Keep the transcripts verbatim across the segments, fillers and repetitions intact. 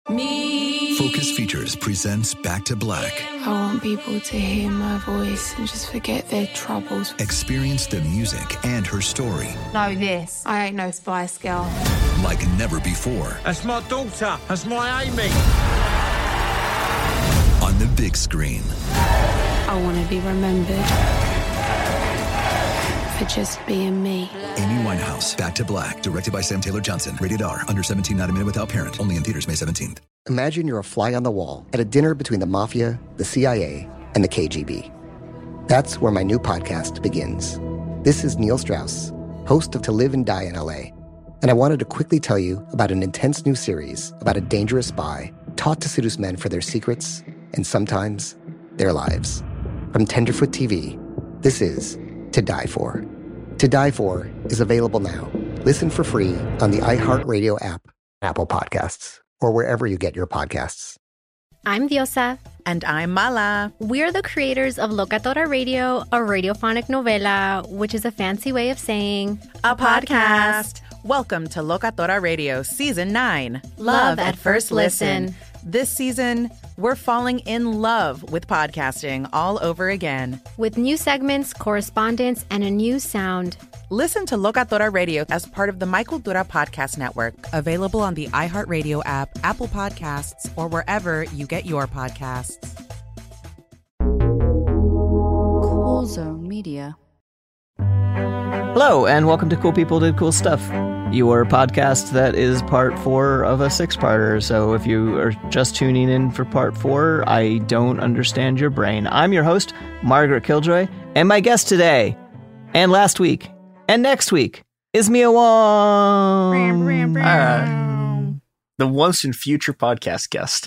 Me. Focus Features presents Back to Black. I want people to hear my voice and just forget their troubles. Experience the music and her story. Know this. I ain't no Spice Girl. Like never before. That's my daughter. That's my Amy. On the big screen. I want to be remembered for just being me. Amy Winehouse, Back to Black, directed by Sam Taylor Johnson. Rated R, under seventeen, not a minute without parent. Only in theaters May seventeenth. Imagine you're a fly on the wall at a dinner between the Mafia, the C I A, and the K G B. That's where my new podcast begins. This is Neil Strauss, host of To Live and Die in L A, and I wanted to quickly tell you about an intense new series about a dangerous spy taught to seduce men for their secrets and sometimes their lives. From Tenderfoot T V, this is To Die For. To Die For is available now. Listen for free on the iHeartRadio app, Apple Podcasts, or wherever you get your podcasts. I'm Diosa. And I'm Mala. We're the creators of Locatora Radio, a radiophonic novela, which is a fancy way of saying a podcast. Welcome to Locatora Radio Season nine. Love at First Listen. This season, we're falling in love with podcasting all over again. With new segments, correspondence, and a new sound. Listen to Locatora Radio as part of the My Cultura Podcast Network. Available on the iHeartRadio app, Apple Podcasts, or wherever you get your podcasts. Cool Zone Media. Hello, and welcome to Cool People Did Cool Stuff, your podcast that is part four of a six-parter. So if you are just tuning in for part four, I don't understand your brain. I'm your host, Margaret Killjoy, and my guest today, and last week, and next week, is Mia Wong. Uh, the once and future podcast guest.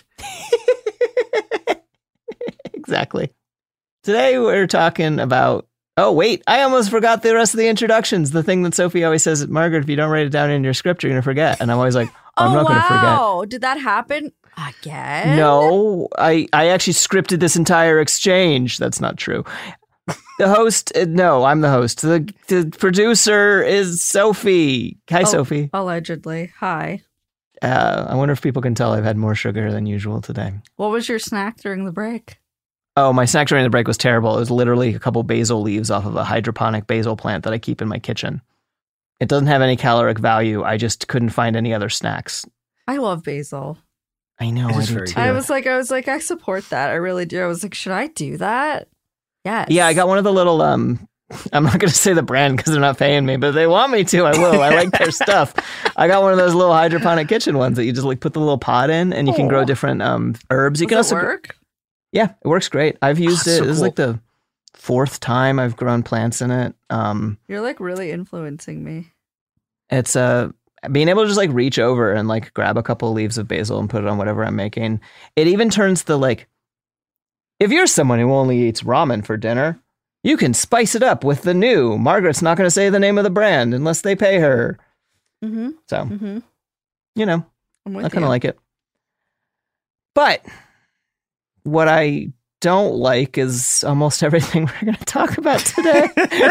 Exactly. Today we're talking about... Oh, wait, I almost forgot the rest of the introductions. The thing that Sophie always says, Margaret, if you don't write it down in your script, you're going to forget. And I'm always like, oh, I'm oh, not going to forget. Wow. Did that happen again? No, I, I actually scripted this entire exchange. That's not true. The host, uh, no, I'm the host. The, the producer is Sophie. Hi, oh, Sophie. Allegedly. Hi. Uh, I wonder if people can tell I've had more sugar than usual today. What was your snack during the break? Oh, my snack during the break was terrible. It was literally a couple basil leaves off of a hydroponic basil plant that I keep in my kitchen. It doesn't have any caloric value. I just couldn't find any other snacks. I love basil. I know, I do too. I was like, I was like, I support that. I really do. I was like, should I do that? Yes. Yeah, I got one of the little, um, I'm not going to say the brand because they're not paying me, but if they want me to, I will. I like their stuff. I got one of those little hydroponic kitchen ones that you just like put the little pot in and you oh. can grow different um, herbs. You Does can it also work? Yeah, it works great. I've used oh, it. So this is cool. like the fourth time I've grown plants in it. Um, You're like really influencing me. It's uh, being able to just like reach over and like grab a couple of leaves of basil and put it on whatever I'm making. It even turns the like, if you're someone who only eats ramen for dinner, you can spice it up with the new. Margaret's not going to say the name of the brand unless they pay her. Mm-hmm. So, mm-hmm. you know, I'm with I kind of you. like it. But what I don't like is almost everything we're going to talk about today.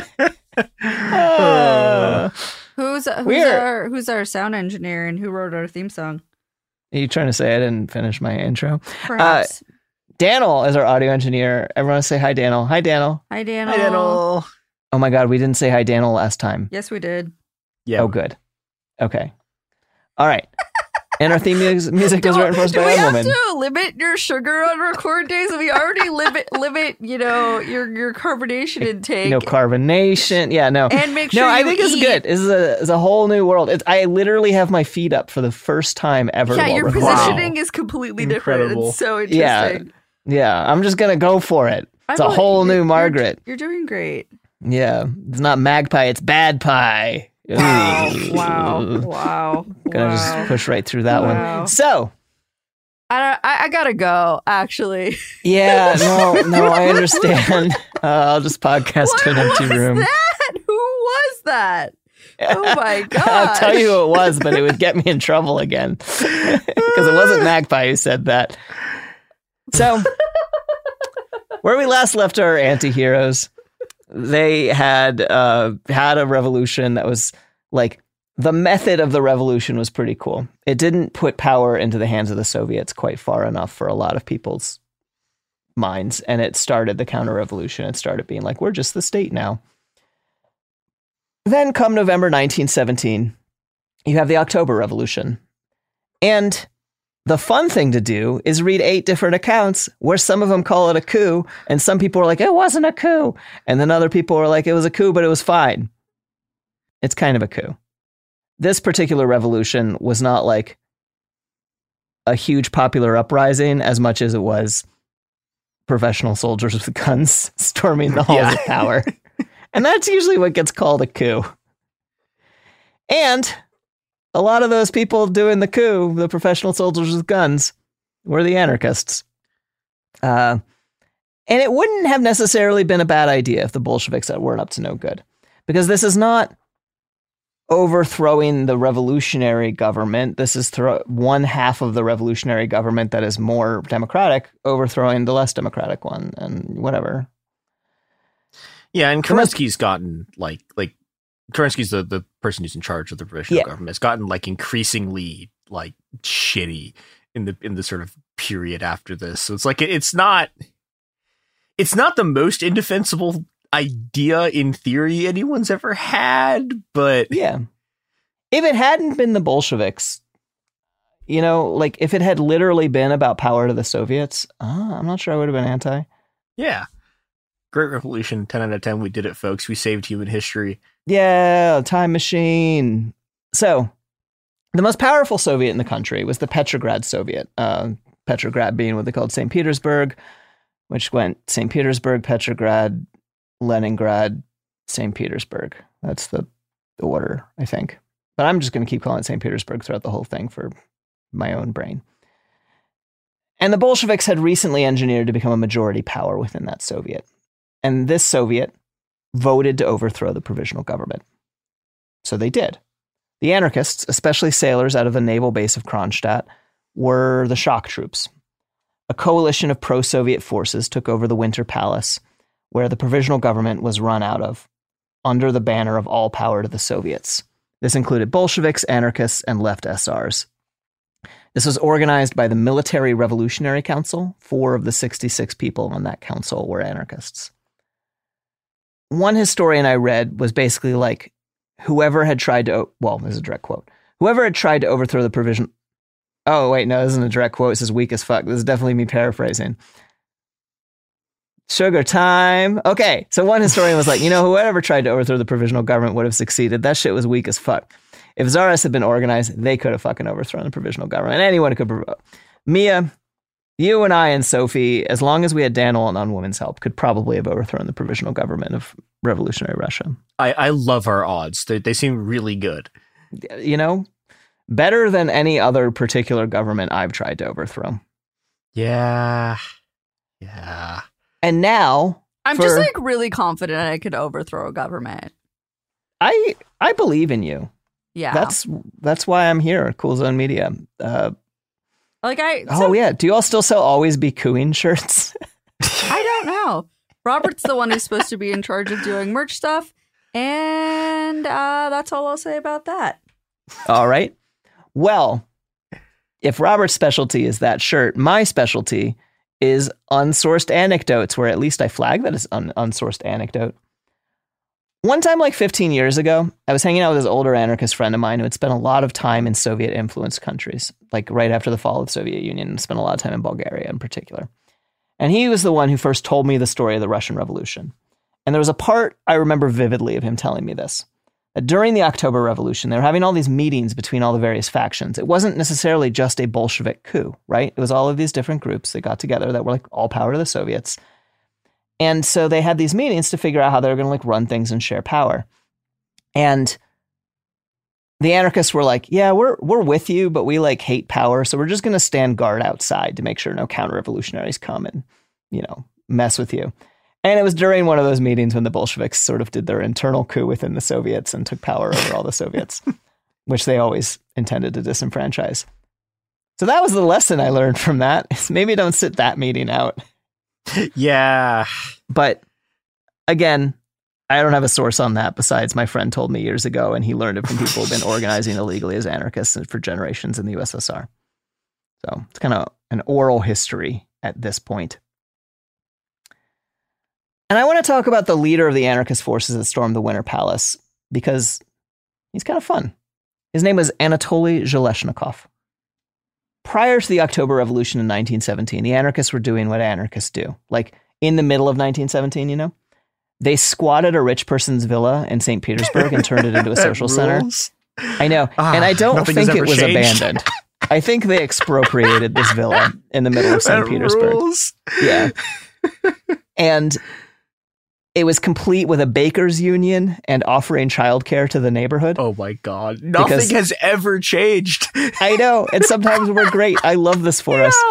uh, who's who's we're, our who's our sound engineer and who wrote our theme song? Are you trying to say I didn't finish my intro? Perhaps. Uh, Daniel is our audio engineer. Everyone say hi, Daniel. Hi, Daniel. Hi, Daniel. Hi, Daniel. Oh my God, we didn't say hi, Daniel last time. Yes, we did. Yeah. Oh, good. Okay. All right. And our theme music was do, written for us do by we a have woman. to limit your sugar on record days? We already limit limit, you know, your your carbonation intake. No carbonation. Yeah, no. And make sure No, you I think eat. it's good. This is a, it's a whole new world. It's, I literally have my feet up for the first time ever. Yeah, while your recording. positioning is completely different. Incredible. It's so interesting. Yeah. Yeah, I'm just going to go for it. It's I'm a like, whole you're- new Margaret. You're, you're doing great. Yeah, it's not magpie, it's bad pie. Wow. Ooh. wow. Wow. Gonna wow. just push right through that Wow. one. So, I, don't, I I gotta go. Actually. yeah, no, no, I understand. Uh, I'll just podcast What to an empty was room. that? Who was that? Oh my god! I'll tell you who it was, but it would get me in trouble again because it wasn't Magpie who said that. So, where we last left our anti-heroes, they had uh, had a revolution that was like the method of the revolution was pretty cool. It didn't put power into the hands of the Soviets quite far enough for a lot of people's minds, and it started the counter-revolution. It started being like, we're just the state now. Then come November nineteen seventeen, you have the October Revolution. And the fun thing to do is read eight different accounts where some of them call it a coup, and some people are like, it wasn't a coup. And then other people are like, it was a coup, but it was fine. It's kind of a coup. This particular revolution was not like a huge popular uprising as much as it was professional soldiers with guns storming the halls yeah. of power. And that's usually what gets called a coup. And a lot of those people doing the coup, the professional soldiers with guns, were the anarchists. Uh, and it wouldn't have necessarily been a bad idea if the Bolsheviks weren't up to no good. Because this is not overthrowing the revolutionary government. This is thro- one half of the revolutionary government that is more democratic, overthrowing the less democratic one, and whatever. Yeah, and Kerensky's gotten, like, like Kerensky's the, the person who's in charge of the provisional yeah. government. It's gotten, like, increasingly, like, shitty in the in the sort of period after this. So it's like, it's not, it's not the most indefensible idea in theory anyone's ever had, but... Yeah. If it hadn't been the Bolsheviks, you know, like, if it had literally been about power to the Soviets, uh, I'm not sure I would have been anti. Yeah. Great revolution, ten out of ten. We did it, folks. We saved human history. Yeah, time machine. So, the most powerful Soviet in the country was the Petrograd Soviet. Uh, Petrograd being what they called Saint Petersburg, which went Saint Petersburg, Petrograd, Leningrad, Saint Petersburg. That's the, the order, I think. But I'm just going to keep calling it Saint Petersburg throughout the whole thing for my own brain. And the Bolsheviks had recently engineered to become a majority power within that Soviet. And this Soviet voted to overthrow the provisional government. So they did. The anarchists, especially sailors out of the naval base of Kronstadt, were the shock troops. A coalition of pro-Soviet forces took over the Winter Palace, where the provisional government was run out of, under the banner of all power to the Soviets. This included Bolsheviks, anarchists, and left S Rs. This was organized by the Military Revolutionary Council. Four of the sixty-six people on that council were anarchists. One historian I read was basically like, whoever had tried to, well, this is a direct quote, whoever had tried to overthrow the provision, oh, wait, no, this isn't a direct quote, this is weak as fuck, this is definitely me paraphrasing. Sugar time. Okay, so one historian was like, you know, whoever tried to overthrow the provisional government would have succeeded. That shit was weak as fuck. If Tsarists had been organized, they could have fucking overthrown the provisional government. Anyone could. Mia, you and I and Sophie, as long as we had Dan Olin on Women's Help, could probably have overthrown the provisional government of revolutionary Russia. I, I love our odds. They, they seem really good. You know, better than any other particular government I've tried to overthrow. Yeah. Yeah. And now... I'm for, just like really confident I could overthrow a government. I I believe in you. Yeah. That's that's why I'm here at Cool Zone Media. Uh, like I. Oh, so, yeah. Do you all still sell Always Be Cooing shirts? I don't know. Robert's the one who's supposed to be in charge of doing merch stuff. And uh, that's all I'll say about that. All right. Well, if Robert's specialty is that shirt, my specialty is unsourced anecdotes, where at least I flag that as an unsourced anecdote. One time, like fifteen years ago, I was hanging out with this older anarchist friend of mine who had spent a lot of time in Soviet-influenced countries, like right after the fall of the Soviet Union, and spent a lot of time in Bulgaria in particular. And he was the one who first told me the story of the Russian Revolution. And there was a part I remember vividly of him telling me this. That during the October Revolution, they were having all these meetings between all the various factions. It wasn't necessarily just a Bolshevik coup, right? It was all of these different groups that got together that were like all power to the Soviets. And so they had these meetings to figure out how they were going to like run things and share power. And the anarchists were like, yeah, we're we're with you, but we like hate power. So we're just going to stand guard outside to make sure no counter-revolutionaries come and, you know, mess with you. And it was during one of those meetings when the Bolsheviks sort of did their internal coup within the Soviets and took power over all the Soviets, which they always intended to disenfranchise. So that was the lesson I learned from that. Is maybe don't sit that meeting out. Yeah. But again, I don't have a source on that besides my friend told me years ago, and he learned it from people who've been organizing illegally as anarchists for generations in the U S S R. So it's kind of an oral history at this point. And I want to talk about the leader of the anarchist forces that stormed the Winter Palace because he's kind of fun. His name was Anatoly Zhelezhnikov. Prior to the October Revolution in nineteen seventeen, the anarchists were doing what anarchists do. Like in the middle of nineteen seventeen, you know? They squatted a rich person's villa in Saint Petersburg and turned it into a social center. I know. Ah, and I don't think it was changed. abandoned. I think they expropriated this villa in the middle of Saint That Petersburg. rules. Yeah. And it was complete with a baker's union and offering childcare to the neighborhood. Oh my God. Nothing Because- has ever changed. I know. And sometimes we're great. I love this for us.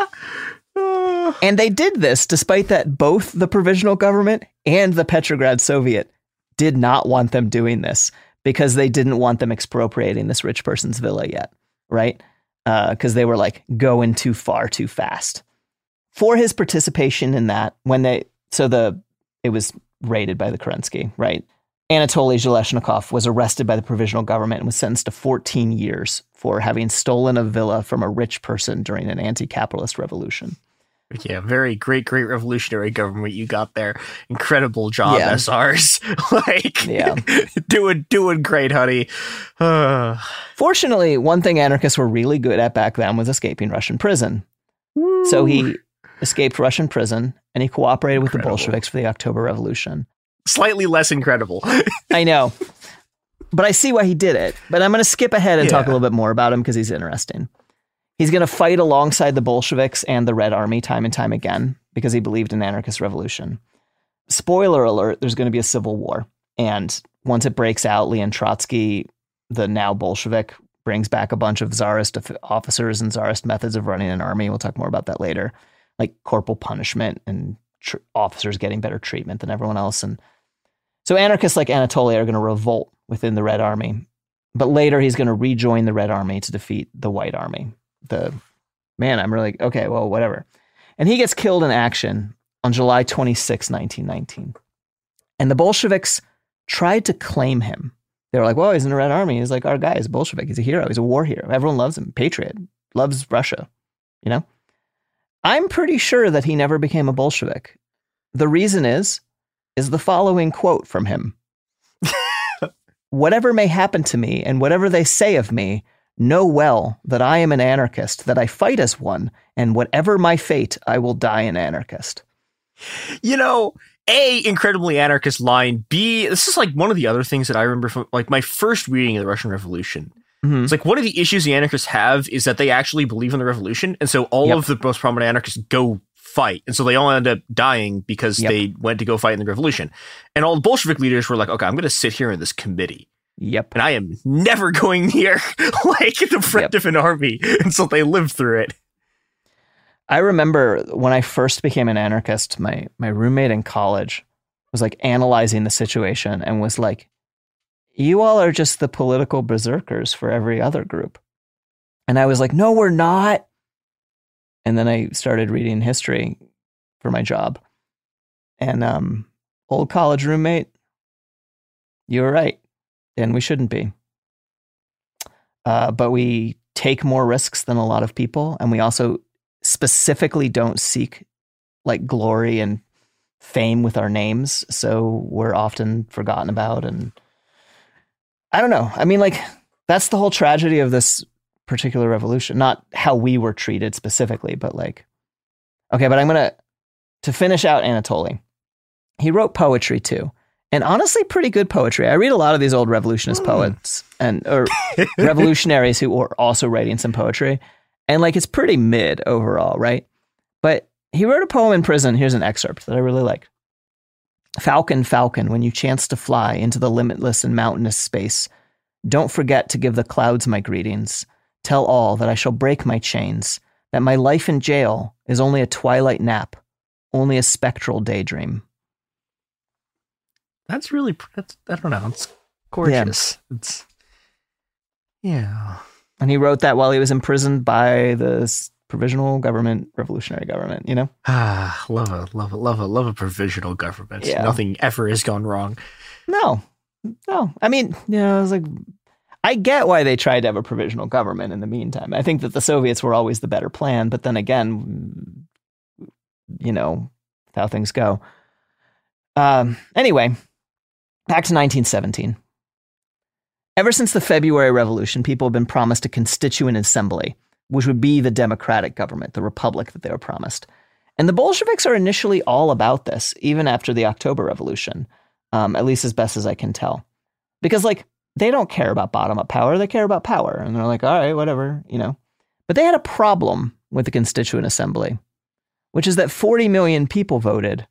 Uh, And they did this despite that both the provisional government and the Petrograd Soviet did not want them doing this because they didn't want them expropriating this rich person's villa yet, right? Because uh, they were like going too far too fast. For his participation in that, when they, so the, it was raided by the Kerensky, right? Anatoly Zhelezhnikov was arrested by the provisional government and was sentenced to fourteen years for having stolen a villa from a rich person during an anti-capitalist revolution. Yeah, very great, great revolutionary government you got there. Incredible job, Yeah. S Rs. Like, Yeah. doing doing great, honey. Uh, Fortunately, one thing anarchists were really good at back then was escaping Russian prison. So he escaped Russian prison and he cooperated with Incredible. the Bolsheviks for the October Revolution. slightly less incredible. I know, but I see why he did it. But I'm going to skip ahead and talk a Yeah. little bit more about him because he's interesting. He's going to fight alongside the Bolsheviks and the Red Army time and time again because he believed in anarchist revolution. Spoiler alert, there's going to be a civil war. And once it breaks out, Leon Trotsky, the now Bolshevik, brings back a bunch of Tsarist of- officers and Tsarist methods of running an army. We'll talk more about that later, like corporal punishment and tr- officers getting better treatment than everyone else. And so anarchists like Anatoly are going to revolt within the Red Army. But later he's going to rejoin the Red Army to defeat the White Army. The man, I'm really, okay, well, whatever. And he gets killed in action on July twenty-sixth, nineteen nineteen. And the Bolsheviks tried to claim him. They were like, well, he's in the Red Army. He's like our guy. He's a Bolshevik. He's a hero. He's a war hero. Everyone loves him. Patriot. Loves Russia. You know? I'm pretty sure that he never became a Bolshevik. The reason is, is the following quote from him. Whatever may happen to me and whatever they say of me, know well that I am an anarchist, that I fight as one, and whatever my fate, I will die an anarchist. You know, A, incredibly anarchist line. B, this is like one of the other things that I remember from like my first reading of the Russian Revolution. Mm-hmm. It's like one of the issues the anarchists have is that they actually believe in the revolution. And so all Yep. of the most prominent anarchists go fight. And so they all end up dying because Yep. they went to go fight in the revolution. And all the Bolshevik leaders were like, okay, I'm going to sit here in this committee. Yep. And I am never going near like the front Yep. of an army. And so they lived through it. I remember when I first became an anarchist, my my roommate in college was like analyzing the situation and was like, you all are just the political berserkers for every other group. And I was like, no, we're not. And then I started reading history for my job. And um, old college roommate, you were right. And we shouldn't be. Uh, but we take more risks than a lot of people. And we also specifically don't seek like glory and fame with our names. So we're often forgotten about. And I don't know. I mean, like, that's the whole tragedy of this particular revolution. Not how we were treated specifically, but like, okay, but I'm going to, to finish out Anatoly, he wrote poetry too. And honestly, pretty good poetry. I read a lot of these old revolutionist Mm. poets and or revolutionaries who are also writing some poetry. And like, it's pretty mid overall, right? But he wrote a poem in prison. Here's an excerpt that I really like. Falcon, falcon, when you chance to fly into the limitless and mountainous space, don't forget to give the clouds my greetings. Tell all that I shall break my chains, that my life in jail is only a twilight nap, only a spectral daydream. That's really, that's, I don't know. It's gorgeous. It's, yeah. And he wrote that while he was imprisoned by the s- provisional government, revolutionary government, you know? Ah, love a, love a, love a, love a provisional government. Yeah. Nothing ever has gone wrong. No, no. I mean, you know, I was like, I get why they tried to have a provisional government in the meantime. I think that the Soviets were always the better plan, but then again, you know, how things go. Um, anyway, back to nineteen seventeen. Ever since the February Revolution, people have been promised a constituent assembly, which would be the democratic government, the republic that they were promised. And the Bolsheviks are initially all about this, even after the October Revolution, um, at least as best as I can tell. Because, like, they don't care about bottom-up power. They care about power. And they're like, all right, whatever, you know. But they had a problem with the constituent assembly, which is that forty million people voted,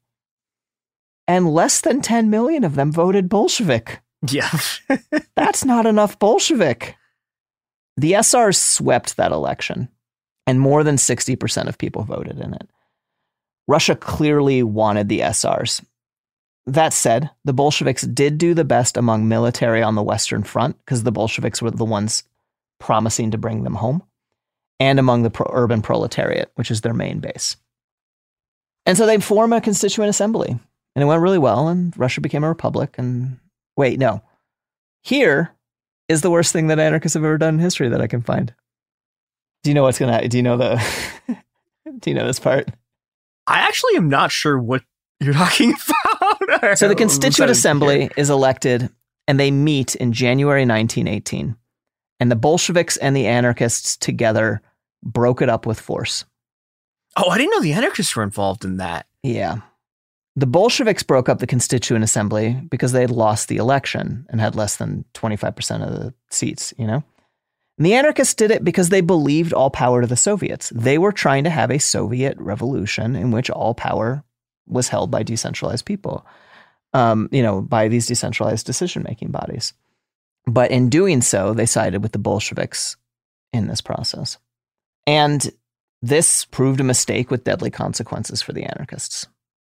and less than ten million of them voted Bolshevik. Yeah. That's not enough Bolshevik. The S Rs swept that election, and more than sixty percent of people voted in it. Russia clearly wanted the S Rs. That said, the Bolsheviks did do the best among military on the Western Front, because the Bolsheviks were the ones promising to bring them home, and among the pro- urban proletariat, which is their main base. And so they form a constituent assembly, and it went really well, and Russia became a republic, and wait, no. Here is the worst thing that anarchists have ever done in history that I can find. Do you know what's going to, do you know the, do you know this part? I actually am not sure what you're talking about. So the Constituent Assembly is elected, and they meet in January nineteen eighteen. And the Bolsheviks and the anarchists together broke it up with force. Oh, I didn't know the anarchists were involved in that. Yeah. The Bolsheviks broke up the Constituent Assembly because they had lost the election and had less than twenty-five percent of the seats, you know? And the anarchists did it because they believed all power to the Soviets. They were trying to have a Soviet revolution in which all power was held by decentralized people, um, you know, by these decentralized decision-making bodies. But in doing so, they sided with the Bolsheviks in this process. And this proved a mistake with deadly consequences for the anarchists.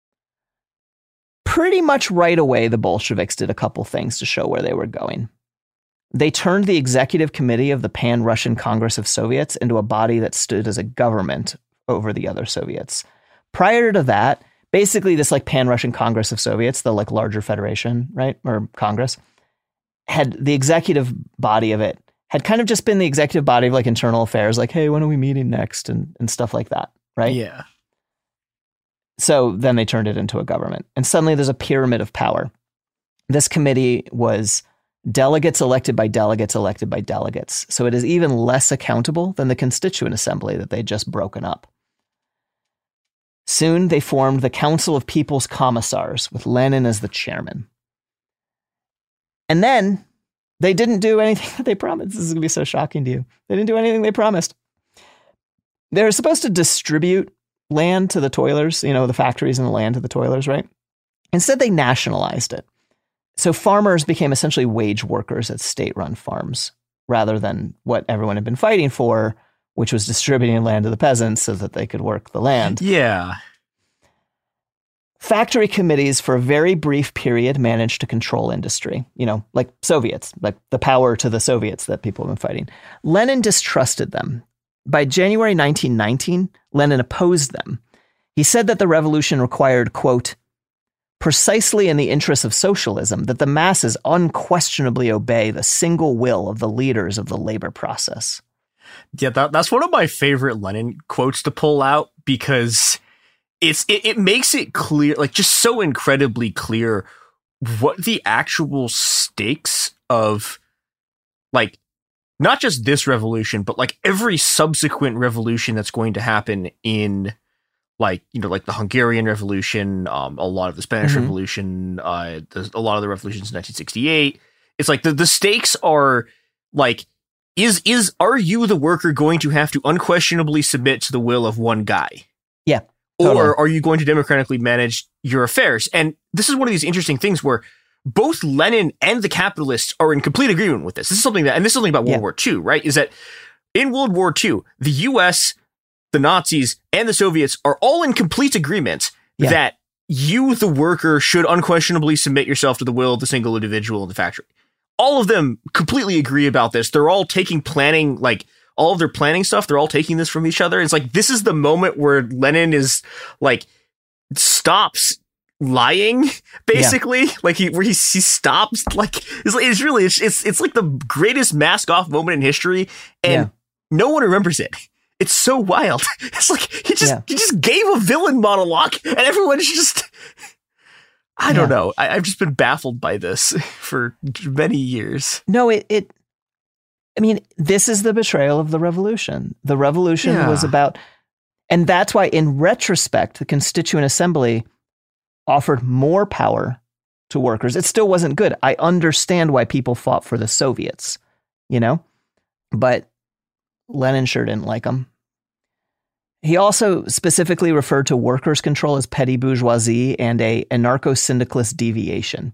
Pretty much right away, the Bolsheviks did a couple things to show where they were going. They turned the executive committee of the Pan-Russian Congress of Soviets into a body that stood as a government over the other Soviets. Prior to that, basically this like Pan-Russian Congress of Soviets, the like larger federation, right, or Congress, had the executive body of it had kind of just been the executive body of like internal affairs, like, hey, when are we meeting next, and, and stuff like that, right? Yeah. So then they turned it into a government, and suddenly there's a pyramid of power. This committee was delegates elected by delegates elected by delegates. So it is even less accountable than the Constituent Assembly that they'd just broken up. Soon they formed the Council of People's Commissars with Lenin as the chairman. And then they didn't do anything that they promised. This is going to be so shocking to you. They didn't do anything they promised. They were supposed to distribute land to the toilers, you know, the factories and the land to the toilers, right? Instead, they nationalized it. So farmers became essentially wage workers at state-run farms, rather than what everyone had been fighting for, which was distributing land to the peasants so that they could work the land. Yeah. Factory committees for a very brief period managed to control industry, you know, like Soviets, like the power to the Soviets that people have been fighting. Lenin distrusted them. By January nineteen nineteen, Lenin opposed them. He said that the revolution required, quote, precisely in the interests of socialism, that the masses unquestionably obey the single will of the leaders of the labor process. Yeah, that, that's one of my favorite Lenin quotes to pull out, because it's it, it makes it clear, like just so incredibly clear, what the actual stakes of, like, not just this revolution, but like every subsequent revolution that's going to happen in, like, you know, like the Hungarian Revolution, um, a lot of the Spanish mm-hmm. Revolution, uh, the, a lot of the revolutions in nineteen sixty-eight. It's like the, the stakes are like, is, is, are you the worker going to have to unquestionably submit to the will of one guy? Yeah. Totally. Or are you going to democratically manage your affairs? And this is one of these interesting things where both Lenin and the capitalists are in complete agreement with this. This is something that, and this is something about World yeah. War Two, right? Is that in World War Two, the U S, the Nazis, and the Soviets are all in complete agreement yeah. that you, the worker, should unquestionably submit yourself to the will of the single individual in the factory. All of them completely agree about this. They're all taking planning, like all of their planning stuff, they're all taking this from each other. It's like, this is the moment where Lenin is like, stops lying, basically. Yeah. Like he, where he, he stops, like, it's, it's really, it's, it's, it's like the greatest mask off moment in history. And yeah. no one remembers it. It's so wild. It's like, he just, yeah. he just gave a villain monologue and everyone's just, I don't yeah. know. I, I've just been baffled by this for many years. No, it, it, I mean, this is the betrayal of the revolution. The revolution yeah. was about, and that's why in retrospect, the Constituent Assembly offered more power to workers. It still wasn't good. I understand why people fought for the Soviets, you know, but Lenin sure didn't like them. He also specifically referred to workers' control as petty bourgeoisie and a anarcho-syndicalist deviation.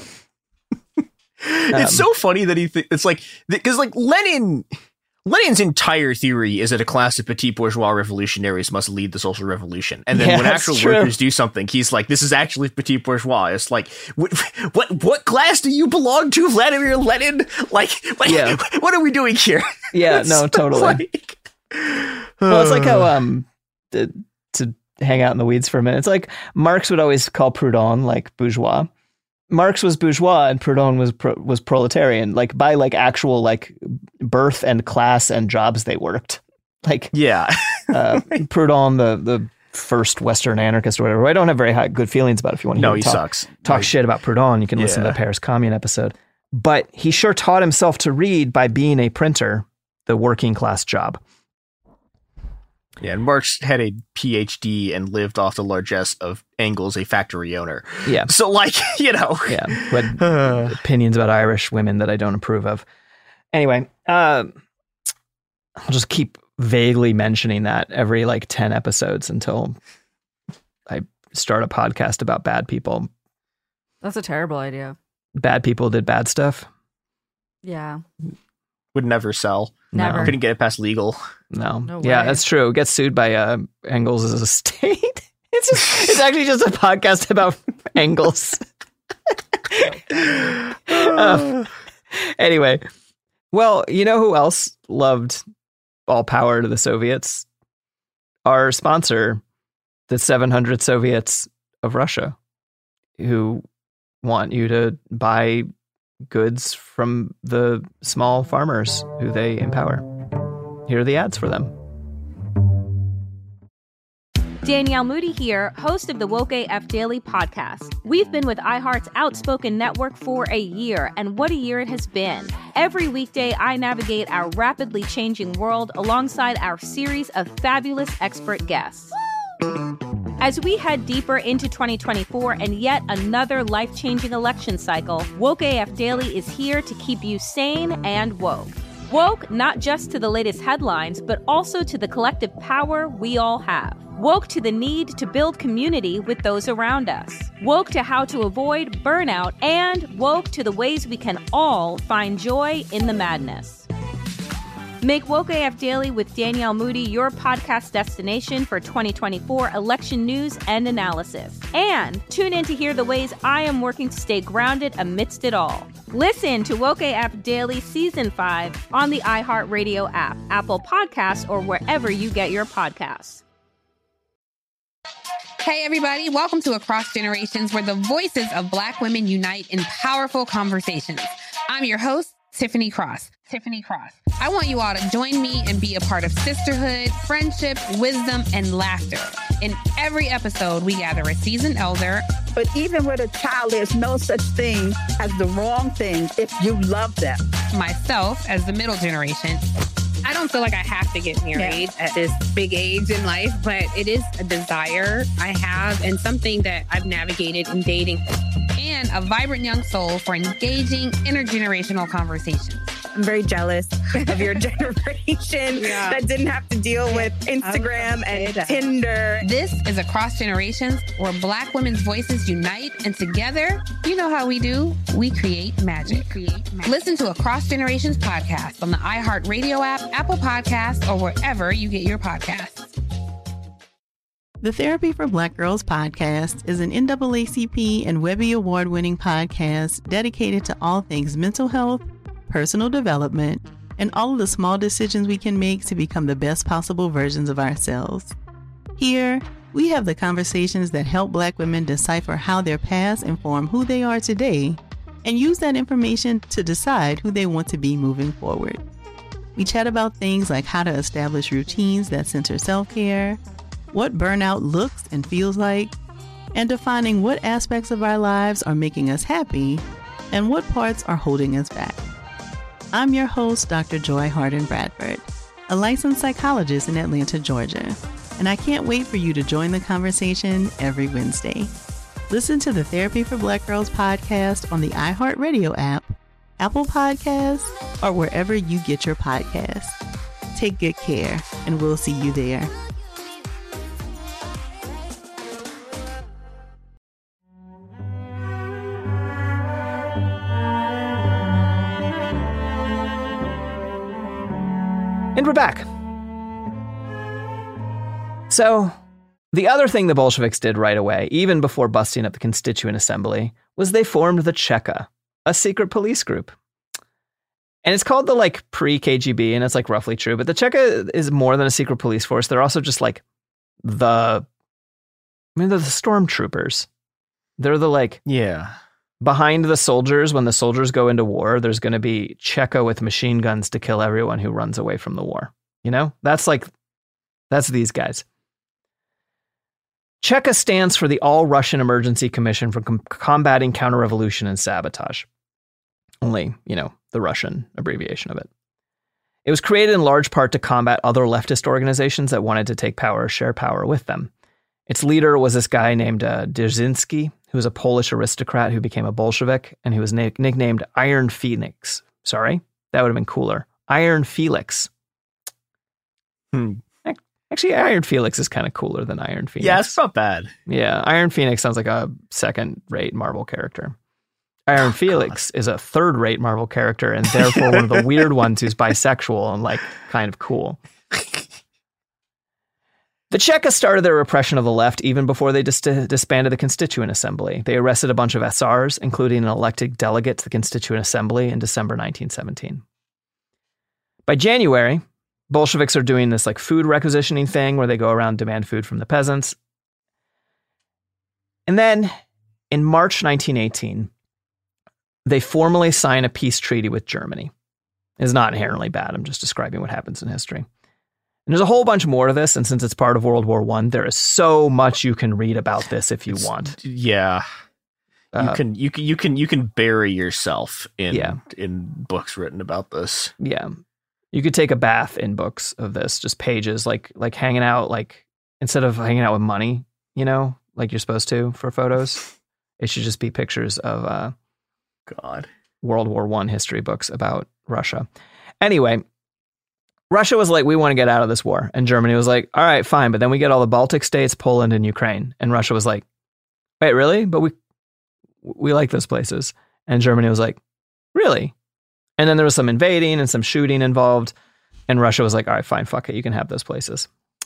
It's um, so funny that he th- it's like, because like Lenin, Lenin's entire theory is that a class of petit bourgeois revolutionaries must lead the social revolution. And then yeah, when actual true. workers do something, he's like, this is actually petit bourgeois. It's like, what, what, what class do you belong to, Vladimir Lenin? Like, what, yeah. what are we doing here? Yeah, no, totally. Like, well, it's like how, um, to, to hang out in the weeds for a minute, it's like Marx would always call Proudhon like bourgeois. Marx was bourgeois and Proudhon was pro, was proletarian, like by like actual like birth and class and jobs they worked. Like yeah, uh, Proudhon, the the first Western anarchist or whatever. I don't have very high good feelings about. If you want to no, hear he talk, sucks. Talk like, shit about Proudhon, you can yeah. listen to the Paris Commune episode. But he sure taught himself to read by being a printer, the working class job. Yeah, and Marx had a P H D and lived off the largesse of Engels, a factory owner. Yeah. So, like, you know. Yeah, who had uh, opinions about Irish women that I don't approve of. Anyway, uh, I'll just keep vaguely mentioning that every, like, ten episodes until I start a podcast about bad people. That's a terrible idea. Bad people did bad stuff? Yeah. Would never sell. Never. Couldn't get it past legal. No. no yeah, that's true. Gets sued by uh, Engels' estate. It's just, it's actually just a podcast about Engels. um, anyway, well, you know who else loved all power to the Soviets? Our sponsor, the seven hundred Soviets of Russia, who want you to buy goods from the small farmers who they empower. Here are the ads for them. Danielle Moody here, host of the Woke A F Daily podcast. We've been with iHeart's Outspoken Network for a year, and what a year it has been. Every weekday, I navigate our rapidly changing world alongside our series of fabulous expert guests. As we head deeper into twenty twenty-four and yet another life-changing election cycle, Woke A F Daily is here to keep you sane and woke. Woke not just to the latest headlines, but also to the collective power we all have. Woke to the need to build community with those around us. Woke to how to avoid burnout, and woke to the ways we can all find joy in the madness. Make Woke A F Daily with Danielle Moody your podcast destination for twenty twenty-four election news and analysis. And tune in to hear the ways I am working to stay grounded amidst it all. Listen to Woke A F Daily Season five on the iHeartRadio app, Apple Podcasts, or wherever you get your podcasts. Hey, everybody. Welcome to Across Generations, where the voices of Black women unite in powerful conversations. I'm your host, Tiffany Cross. Tiffany Cross. I want you all to join me and be a part of sisterhood, friendship, wisdom, and laughter. In every episode, we gather a seasoned elder. But even with a child, there's no such thing as the wrong thing if you love them. Myself, as the middle generation. I don't feel like I have to get married yeah. at this big age in life, but it is a desire I have and something that I've navigated in dating. And a vibrant young soul for engaging intergenerational conversations. I'm very jealous of your generation yeah. that didn't have to deal with Instagram and Tinder. This is Across Generations, where Black women's voices unite, and together, you know how we do, we create magic. We create magic. Listen to Across Generations podcast on the iHeartRadio app, Apple Podcasts, or wherever you get your podcasts. The Therapy for Black Girls podcast is an N double A C P and Webby Award-winning podcast dedicated to all things mental health, personal development, and all of the small decisions we can make to become the best possible versions of ourselves. Here, we have the conversations that help Black women decipher how their past inform who they are today and use that information to decide who they want to be moving forward. We chat about things like how to establish routines that center self-care, what burnout looks and feels like, and defining what aspects of our lives are making us happy and what parts are holding us back. I'm your host, Doctor Joy Harden Bradford, a licensed psychologist in Atlanta, Georgia, and I can't wait for you to join the conversation every Wednesday. Listen to the Therapy for Black Girls podcast on the iHeartRadio app, Apple Podcasts, or wherever you get your podcasts. Take good care, and we'll see you there. And we're back. So, the other thing the Bolsheviks did right away, even before busting up the Constituent Assembly, was they formed the Cheka, a secret police group. And it's called the, like, pre-K G B, and it's, like, roughly true. But the Cheka is more than a secret police force. They're also just, like, the... I mean, they're the stormtroopers. They're the, like... Yeah. Behind the soldiers, when the soldiers go into war, there's going to be Cheka with machine guns to kill everyone who runs away from the war. You know? That's like... That's these guys. Cheka stands for the All-Russian Emergency Commission for Com- Combating Counter-Revolution and Sabotage. Only, you know, the Russian abbreviation of it. It was created in large part to combat other leftist organizations that wanted to take power or share power with them. Its leader was this guy named uh, Dzerzhinsky, who was a Polish aristocrat who became a Bolshevik, and he was nick- nicknamed Iron Phoenix. Sorry, that would have been cooler. Iron Felix. Hmm. Actually, Iron Felix is kind of cooler than Iron Phoenix. Yeah, it's not bad. Yeah, Iron Phoenix sounds like a second-rate Marvel character. Iron oh, Felix God. is a third-rate Marvel character, and therefore one of the weird ones who's bisexual and, like, kind of cool. The Cheka started their repression of the left even before they dis- disbanded the Constituent Assembly. They arrested a bunch of S Rs, including an elected delegate to the Constituent Assembly in December nineteen seventeen. By January, Bolsheviks are doing this like food requisitioning thing where they go around and demand food from the peasants. And then in March nineteen eighteen, they formally sign a peace treaty with Germany. It's not inherently bad. I'm just describing what happens in history. And there's a whole bunch more to this. And since it's part of World War One, there is so much you can read about this if you it's, want. Yeah. You Uh, can you can you can you can bury yourself in Yeah. in books written about this. Yeah. You could take a bath in books of this, just pages, like like hanging out, like instead of hanging out with money, you know, like you're supposed to for photos, it should just be pictures of uh, God World War One history books about Russia. Anyway, Russia was like, we want to get out of this war, and Germany was like, all right, fine, but then we get all the Baltic states, Poland, and Ukraine, and Russia was like, wait, really? But we we like those places, and Germany was like, really? And then there was some invading and some shooting involved. And Russia was like, all right, fine, fuck it. You can have those places.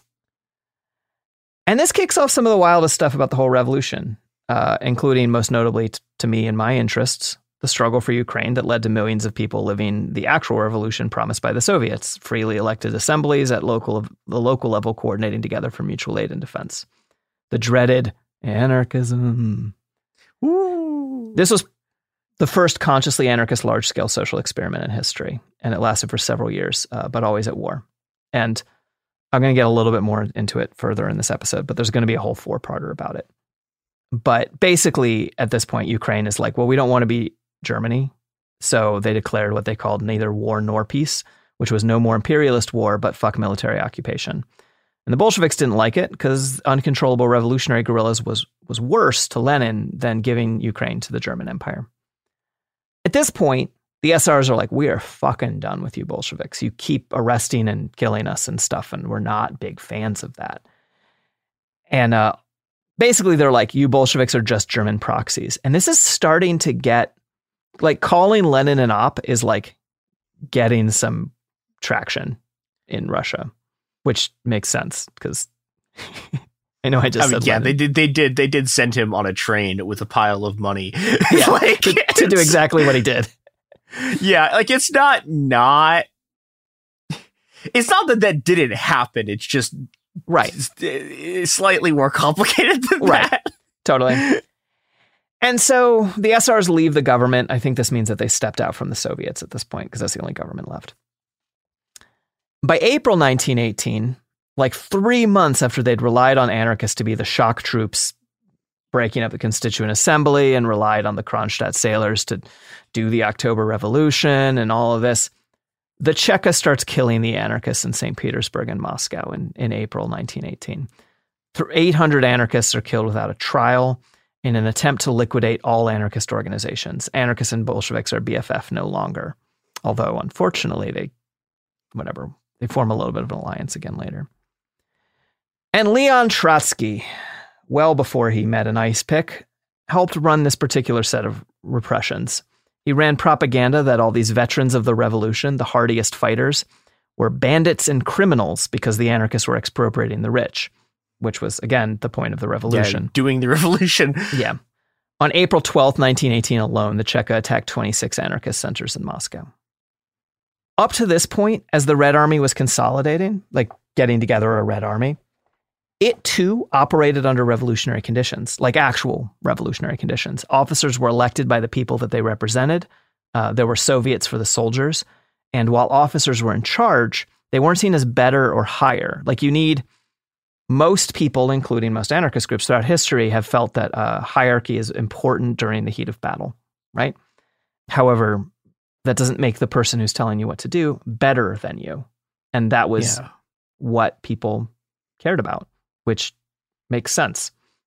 And this kicks off some of the wildest stuff about the whole revolution, uh, including most notably t- to me and my interests, the struggle for Ukraine that led to millions of people living the actual revolution promised by the Soviets, freely elected assemblies at local the local level coordinating together for mutual aid and defense. The dreaded anarchism. Ooh. This was the first consciously anarchist large-scale social experiment in history, and it lasted for several years, uh, but always at war. And I'm going to get a little bit more into it further in this episode, but there's going to be a whole four-parter about it. But basically, at this point, Ukraine is like, well, we don't want to be Germany, so they declared what they called neither war nor peace, which was no more imperialist war, but fuck military occupation. And the Bolsheviks didn't like it because uncontrollable revolutionary guerrillas was was worse to Lenin than giving Ukraine to the German Empire. At this point, the S Rs are like, we are fucking done with you Bolsheviks. You keep arresting and killing us and stuff, and we're not big fans of that. And uh, basically, they're like, you Bolsheviks are just German proxies. And this is starting to get, like, calling Lenin an op is like getting some traction in Russia, which makes sense because I know I just I mean, said yeah, Lenin. they did, they did, they did send him on a train with a pile of money, yeah, like, to, to do exactly what he did. Yeah, like it's not not it's not that that didn't happen. It's just right. It's slightly more complicated than right. that. Totally. And so the S Rs leave the government. I think this means that they stepped out from the Soviets at this point because that's the only government left. By April nineteen eighteen, like three months after they'd relied on anarchists to be the shock troops breaking up the Constituent Assembly and relied on the Kronstadt sailors to do the October Revolution and all of this, the Cheka starts killing the anarchists in Saint Petersburg and Moscow in, in April nineteen eighteen. eight hundred anarchists are killed without a trial in an attempt to liquidate all anarchist organizations. Anarchists and Bolsheviks are B F F no longer, although unfortunately they, whatever, they form a little bit of an alliance again later. And Leon Trotsky, well before he met an ice pick, helped run this particular set of repressions. He ran propaganda that all these veterans of the revolution, the hardiest fighters, were bandits and criminals because the anarchists were expropriating the rich, which was, again, the point of the revolution. Yeah, doing the revolution. Yeah. On April twelfth, nineteen eighteen alone, the Cheka attacked twenty-six anarchist centers in Moscow. Up to this point, as the Red Army was consolidating, like getting together a Red Army, it too operated under revolutionary conditions, like actual revolutionary conditions. Officers were elected by the people that they represented. Uh, there were Soviets for the soldiers. And while officers were in charge, they weren't seen as better or higher. Like you need, most people, including most anarchist groups throughout history, have felt that uh, hierarchy is important during the heat of battle, right? However, that doesn't make the person who's telling you what to do better than you. And that was yeah. what people cared about, which makes sense.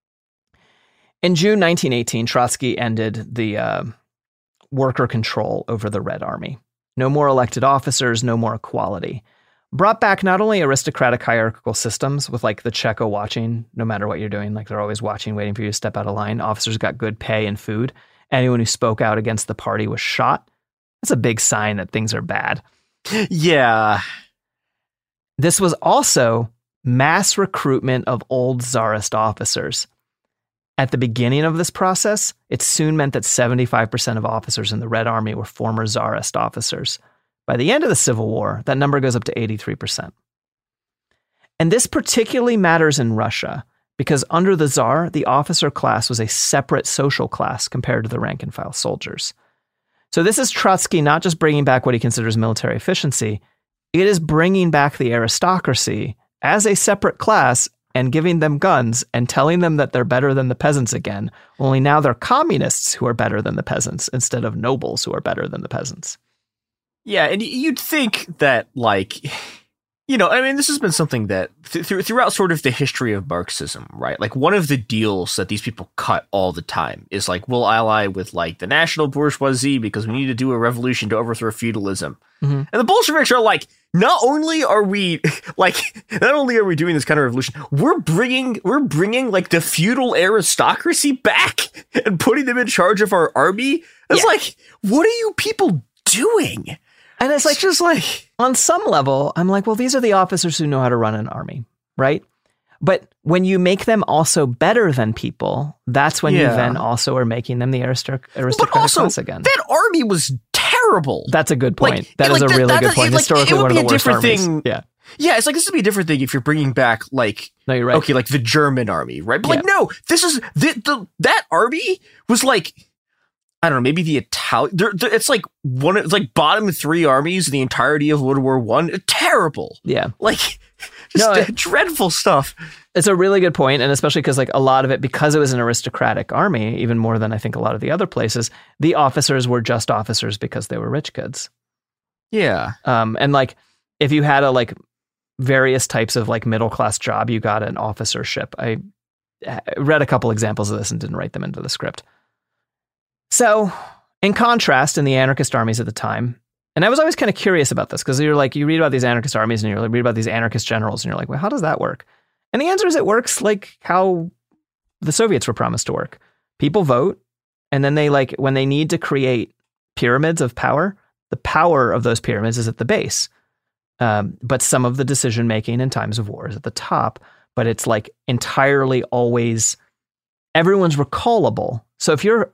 In June nineteen eighteen, Trotsky ended the uh, worker control over the Red Army. No more elected officers, no more equality. Brought back not only aristocratic hierarchical systems with like the Cheka watching, no matter what you're doing, like they're always watching, waiting for you to step out of line. Officers got good pay and food. Anyone who spoke out against the party was shot. That's a big sign that things are bad. Yeah. This was also mass recruitment of old Tsarist officers. At the beginning of this process, it soon meant that seventy-five percent of officers in the Red Army were former Tsarist officers. By the end of the Civil War, that number goes up to eighty-three percent. And this particularly matters in Russia because under the Tsar, the officer class was a separate social class compared to the rank-and-file soldiers. So this is Trotsky not just bringing back what he considers military efficiency, it is bringing back the aristocracy as a separate class and giving them guns and telling them that they're better than the peasants again, only now they're communists who are better than the peasants instead of nobles who are better than the peasants. Yeah, and you'd think that, like, you know, I mean, this has been something that th- th- throughout sort of the history of Marxism, right? Like, one of the deals that these people cut all the time is, like, we'll ally with, like, the national bourgeoisie because we need to do a revolution to overthrow feudalism. Mm-hmm. And the Bolsheviks are like, not only are we, like, not only are we doing this kind of revolution, we're bringing, we're bringing, like, the feudal aristocracy back and putting them in charge of our army. It's yeah. like, what are you people doing? And it's like, it's just like, on some level, I'm like, well, these are the officers who know how to run an army, right? But when you make them also better than people, that's when yeah. you then also are making them the aristoc- aristocratic but also, class again. That army was terrible. That's a good point. Like, that like is a that, really that, good that, point. Like, Historically, one of the worst armies. Thing. Yeah. Yeah, it's like, this would be a different thing if you're bringing back, like, no, you're right. okay, like the German army, right? But, yeah. like, no, this is, the, the that army was like, I don't know, maybe the Italian, it's like one, it's like bottom three armies in the entirety of World War One. Terrible. Yeah. Like, just no, it, dreadful stuff. It's a really good point, and especially because, like, a lot of it, because it was an aristocratic army, even more than I think a lot of the other places, the officers were just officers because they were rich kids. Yeah. Um, and, like, if you had a, like, various types of, like, middle-class job, you got an officership. I read a couple examples of this and didn't write them into the script. So, in contrast, in the anarchist armies at the time, and I was always kind of curious about this, because you're like, you read about these anarchist armies and you read about these anarchist generals, and you're like, well, how does that work? And the answer is it works like how the Soviets were promised to work. People vote, and then they, like, when they need to create pyramids of power, the power of those pyramids is at the base. Um, but some of the decision-making in times of war is at the top, but it's, like, entirely always, everyone's recallable. So if you're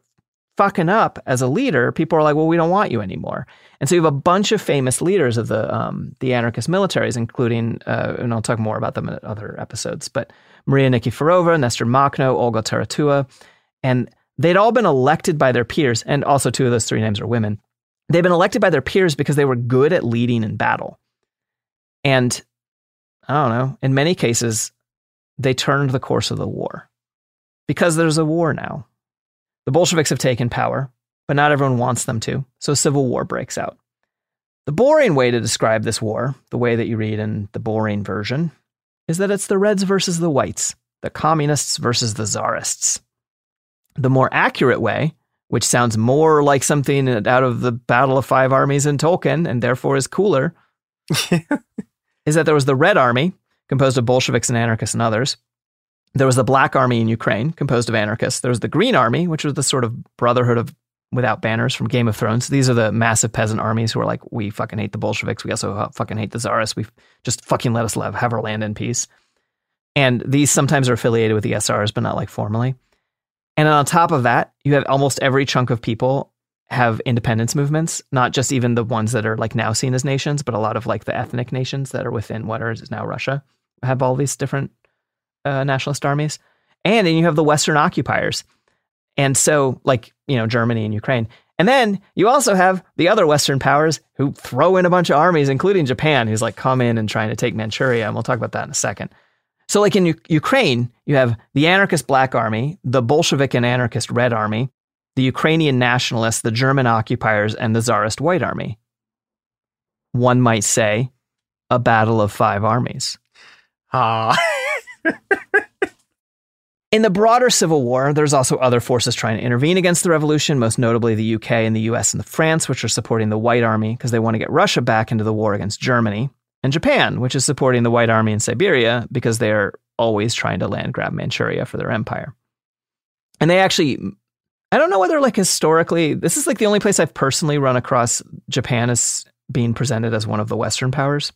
fucking up as a leader, people are like, well, we don't want you anymore. And so you have a bunch of famous leaders of the um, the anarchist militaries, including, uh, and I'll talk more about them in other episodes, but Maria Nikiforova, Nestor Makhno, Olga Taratua, and they'd all been elected by their peers, and also two of those three names are women. They've been elected by their peers because they were good at leading in battle. And I don't know, in many cases, they turned the course of the war because there's a war now. The Bolsheviks have taken power, but not everyone wants them to, so civil war breaks out. The boring way to describe this war, the way that you read in the boring version, is that it's the Reds versus the Whites, the communists versus the czarists. The more accurate way, which sounds more like something out of the Battle of Five Armies in Tolkien, and therefore is cooler, is that there was the Red Army, composed of Bolsheviks and anarchists and others. There was the Black Army in Ukraine, composed of anarchists. There was the Green Army, which was the sort of brotherhood of without banners from Game of Thrones. These are the massive peasant armies who are like, we fucking hate the Bolsheviks. We also fucking hate the Tsarists. We just fucking let us live, have our land in peace. And these sometimes are affiliated with the S Rs, but not like formally. And on top of that, you have almost every chunk of people have independence movements, not just even the ones that are like now seen as nations, but a lot of like the ethnic nations that are within what is now Russia have all these different uh, nationalist armies. And then you have the Western occupiers. And so like, you know, Germany and Ukraine. And then you also have the other Western powers who throw in a bunch of armies, including Japan, who's like come in and trying to take Manchuria. And we'll talk about that in a second. So like in U- Ukraine, you have the anarchist Black Army, the Bolshevik and anarchist Red Army, the Ukrainian nationalists, the German occupiers, and the Tsarist White Army. One might say a battle of five armies. Ah. In the broader civil war, there's also other forces trying to intervene against the revolution, most notably the U K and the U S and the France, which are supporting the White Army because they want to get Russia back into the war against Germany, and Japan, which is supporting the White Army in Siberia because they're always trying to land grab Manchuria for their empire. And they actually, I don't know whether like historically, this is like the only place I've personally run across Japan as being presented as one of the Western powers.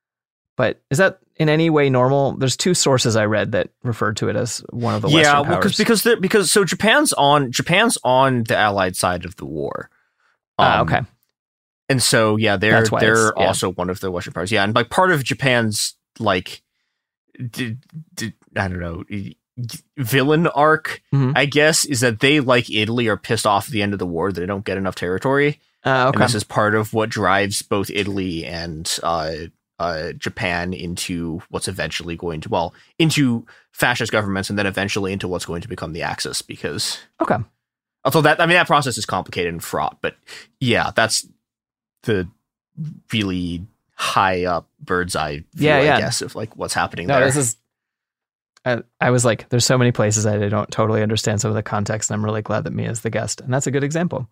But is that in any way normal? There's two sources I read that referred to it as one of the yeah, Western well, powers. Yeah, because because so Japan's on Japan's on the Allied side of the war. Um, uh, okay. And so yeah, they're they're yeah. also one of the Western powers. Yeah, and like part of Japan's like d- d- I don't know villain arc, mm-hmm. I guess, is that they, like Italy, are pissed off at the end of the war that they don't get enough territory. Uh, okay. And this is part of what drives both Italy and uh, uh, Japan into what's eventually going to, well, into fascist governments and then eventually into what's going to become the Axis. Because, okay. Although that, I mean, that process is complicated and fraught, but yeah, that's the really high up bird's eye view, yeah, yeah. I guess, of like what's happening no, there. This is. I, I was like, there's so many places I don't totally understand some of the context, and I'm really glad that Mia's the guest, and that's a good example.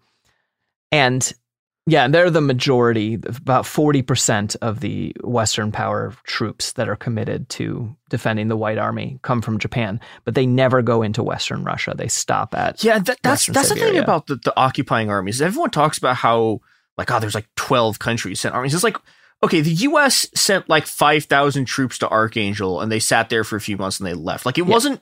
And yeah, they're the majority, about forty percent of the Western power troops that are committed to defending the White Army come from Japan, but they never go into Western Russia. They stop at yeah. That, that's Western that's Siberia. the thing about the, the occupying armies. Everyone talks about how like oh, there's like twelve countries sent armies. It's like, okay, the U S sent like five thousand troops to Archangel and they sat there for a few months and they left. Like it yeah. wasn't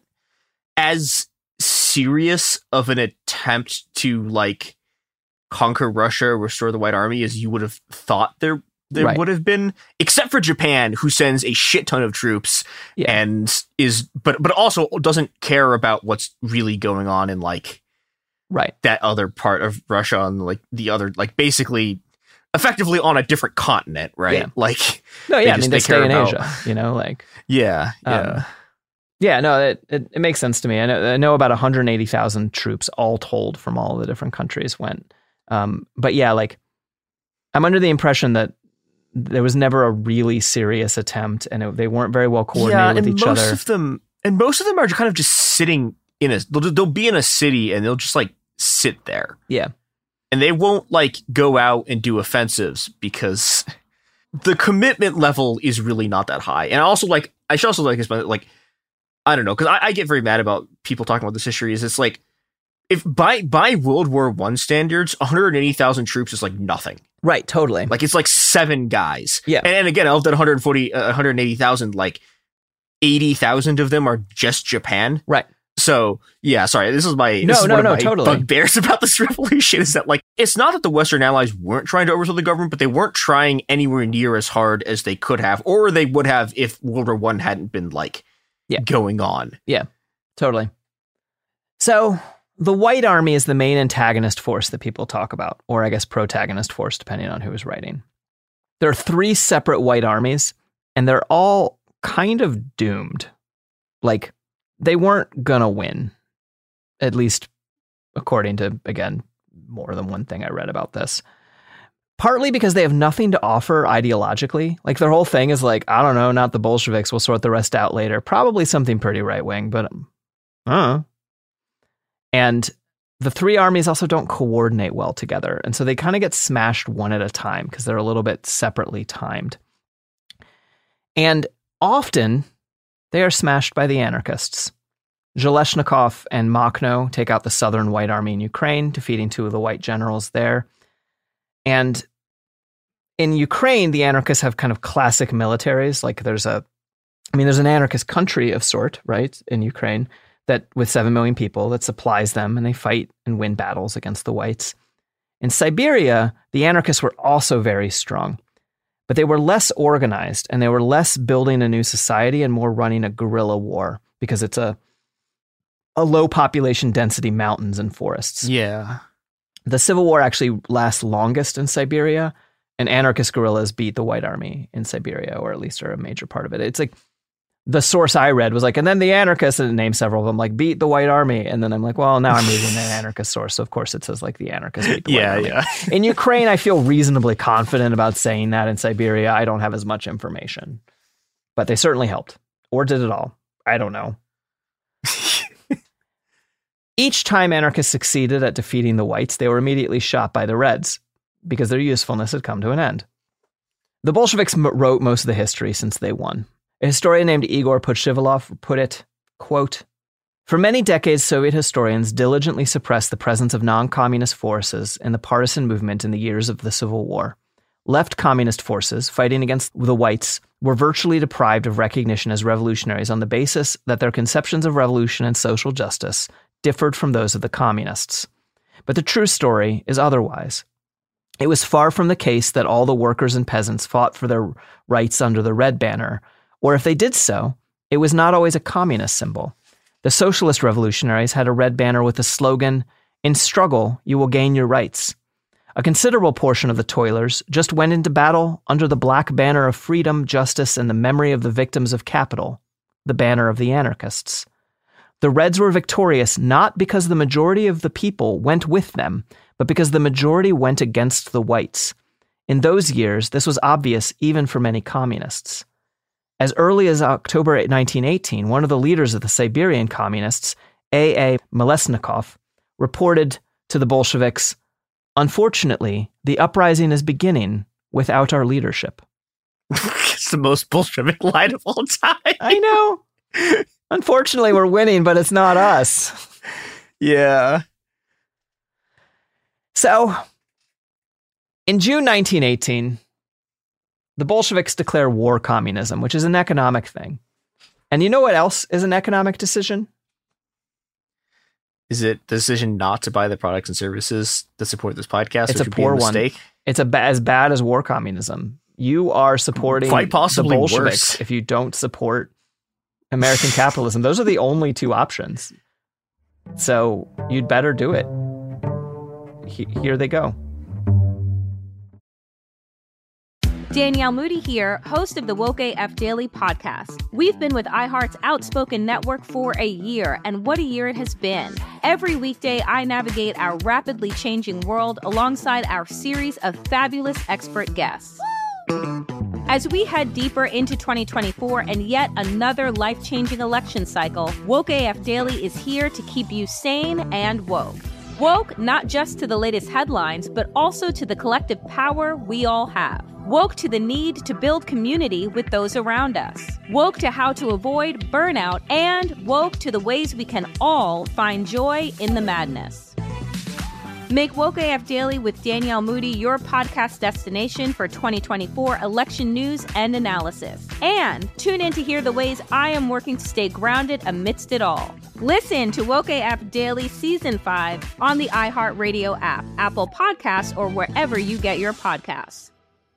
as serious of an attempt to like conquer Russia, restore the White Army as you would have thought there there right. would have been, except for Japan, who sends a shit ton of troops yeah. and is, but but also doesn't care about what's really going on in like right that other part of Russia and like the other, like basically effectively on a different continent, right? Yeah. Like no, yeah, I mean they, they stay in about, Asia, you know, like yeah, yeah. Um, Yeah, no, it, it, it makes sense to me. I know, I know about one hundred eighty thousand troops all told from all the different countries went. Um, but yeah, like I'm under the impression that there was never a really serious attempt, and it, they weren't very well coordinated yeah, with and each most other. Of them, and most of them are kind of just sitting in a. They'll, they'll be in a city and they'll just like sit there. Yeah, and they won't like go out and do offensives because the commitment level is really not that high. And I also like I should also like this, but like. I don't know, because I, I get very mad about people talking about this history. Is it's like, if by by World War One standards, one hundred eighty thousand troops is like nothing. Right, totally. Like it's like seven guys. Yeah. And, and again, of that one hundred forty, uh, one hundred eighty thousand, like eighty thousand of them are just Japan. Right. So, yeah, sorry, this is my, no, this is no, one no, of my totally. bugbears about this revolution is that, like, it's not that the Western Allies weren't trying to overthrow the government, but they weren't trying anywhere near as hard as they could have, or they would have if World War One hadn't been, like, yeah. going on. Yeah, totally. So, the White Army is the main antagonist force that people talk about, or I guess protagonist force, depending on who is writing. There are three separate White Armies, and they're all kind of doomed. Like, they weren't gonna win, at least according to, again, more than one thing I read about this. Partly because they have nothing to offer ideologically. Like, their whole thing is like, I don't know, not the Bolsheviks, we'll sort the rest out later. Probably something pretty right-wing, but I don't know. And the three armies also don't coordinate well together. And so they kind of get smashed one at a time because they're a little bit separately timed. And often they are smashed by the anarchists. Zhelezhnikov and Makhno take out the Southern White Army in Ukraine, defeating two of the white generals there. And in Ukraine, the anarchists have kind of classic militaries. Like there's a, I mean, there's an anarchist country of sort, right, in Ukraine, that with seven million people that supplies them, and they fight and win battles against the whites. In Siberia, the anarchists were also very strong, but they were less organized, and they were less building a new society and more running a guerrilla war, because it's a a low population density mountains and forests. Yeah. The civil war actually lasts longest in Siberia, and anarchist guerrillas beat the White Army in Siberia, or at least are a major part of it. It's like, the source I read was like, and then the anarchists, and it named several of them, like, beat the White Army. And then I'm like, well, now I'm reading an anarchist source. So of course it says like the anarchists beat the yeah, White Army. Yeah. In Ukraine, I feel reasonably confident about saying that. In Siberia, I don't have as much information, but they certainly helped. Or did it all? I don't know. Each time anarchists succeeded at defeating the whites, they were immediately shot by the Reds because their usefulness had come to an end. The Bolsheviks m- wrote most of the history since they won. A historian named Igor Podshivalov put it, quote, "For many decades, Soviet historians diligently suppressed the presence of non-communist forces in the partisan movement in the years of the Civil War. Left communist forces fighting against the whites were virtually deprived of recognition as revolutionaries on the basis that their conceptions of revolution and social justice differed from those of the communists. But the true story is otherwise. It was far from the case that all the workers and peasants fought for their rights under the red banner, or if they did so, it was not always a communist symbol. The socialist revolutionaries had a red banner with the slogan, 'In struggle, you will gain your rights.' A considerable portion of the toilers just went into battle under the black banner of freedom, justice, and the memory of the victims of capital, the banner of the anarchists. The Reds were victorious not because the majority of the people went with them, but because the majority went against the whites. In those years, this was obvious even for many communists. As early as October nineteen eighteen, one of the leaders of the Siberian communists, A A Melesnikov, reported to the Bolsheviks, 'Unfortunately, the uprising is beginning without our leadership.'" It's the most Bolshevik line of all time. I know. Unfortunately, we're winning, but it's not us. Yeah. So, in June nineteen eighteen, the Bolsheviks declare war communism, which is an economic thing. And you know what else is an economic decision? Is it the decision not to buy the products and services that support this podcast? It's a poor a one. It's a ba- as bad as war communism. You are supporting Quite possibly the Bolsheviks worse. if you don't support American capitalism. Those are the only two options. So you'd better do it. He- here they go. Danielle Moody here, host of the Woke A F Daily podcast. We've been with iHeart's Outspoken Network for a year, and what a year it has been. Every weekday, I navigate our rapidly changing world alongside our series of fabulous expert guests. As we head deeper into twenty twenty-four and yet another life-changing election cycle, Woke A F Daily is here to keep you sane and woke. Woke not just to the latest headlines, but also to the collective power we all have. Woke to the need to build community with those around us. Woke to how to avoid burnout, and woke to the ways we can all find joy in the madness. Make Woke A F Daily with Danielle Moody your podcast destination for twenty twenty-four election news and analysis. And tune in to hear the ways I am working to stay grounded amidst it all. Listen to Woke A F Daily Season five on the iHeartRadio app, Apple Podcasts, or wherever you get your podcasts.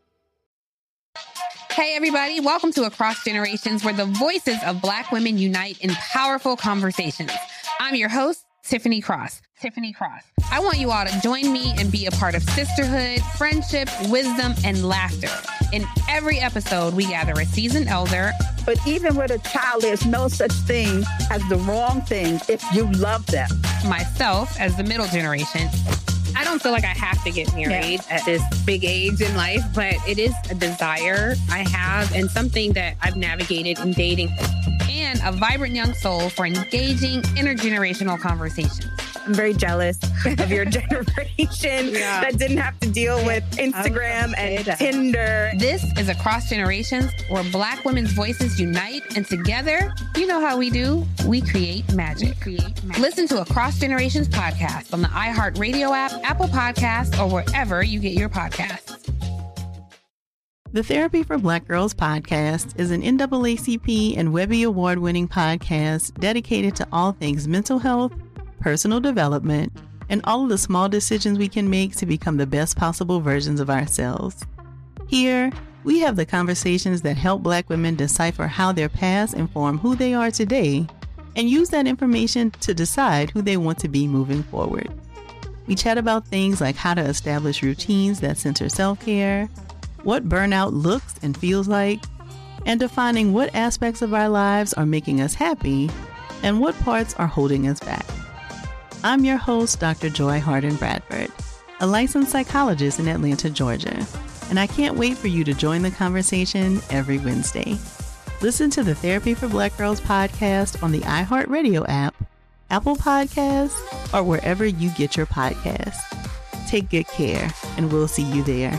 Hey, everybody. Welcome to Across Generations, where the voices of Black women unite in powerful conversations. I'm your host, Tiffany Cross. Tiffany Cross. I want you all to join me and be a part of sisterhood, friendship, wisdom, and laughter. In every episode, we gather a seasoned elder. But even with a child, there's no such thing as the wrong thing if you love them. Myself, as the middle generation. I don't feel like I have to get married Yeah. at this big age in life, but it is a desire I have and something that I've navigated in dating. And a vibrant young soul for engaging intergenerational conversations. I'm very jealous of your generation Yeah. that didn't have to deal with Instagram and Tinder. This is Across Generations, where Black women's voices unite, and together, you know how we do, we create magic. We create magic. Listen to Across Generations podcast on the iHeartRadio app, Apple Podcasts, or wherever you get your podcasts. The Therapy for Black Girls podcast is an N double A C P and Webby Award-winning podcast dedicated to all things mental health, personal development, and all of the small decisions we can make to become the best possible versions of ourselves. Here, we have the conversations that help Black women decipher how their past inform who they are today and use that information to decide who they want to be moving forward. We chat about things like how to establish routines that center self-care, what burnout looks and feels like, and defining what aspects of our lives are making us happy and what parts are holding us back. I'm your host, Doctor Joy Harden Bradford, a licensed psychologist in Atlanta, Georgia, and I can't wait for you to join the conversation every Wednesday. Listen to the Therapy for Black Girls podcast on the iHeartRadio app, Apple Podcasts, or wherever you get your podcasts. Take good care, and we'll see you there.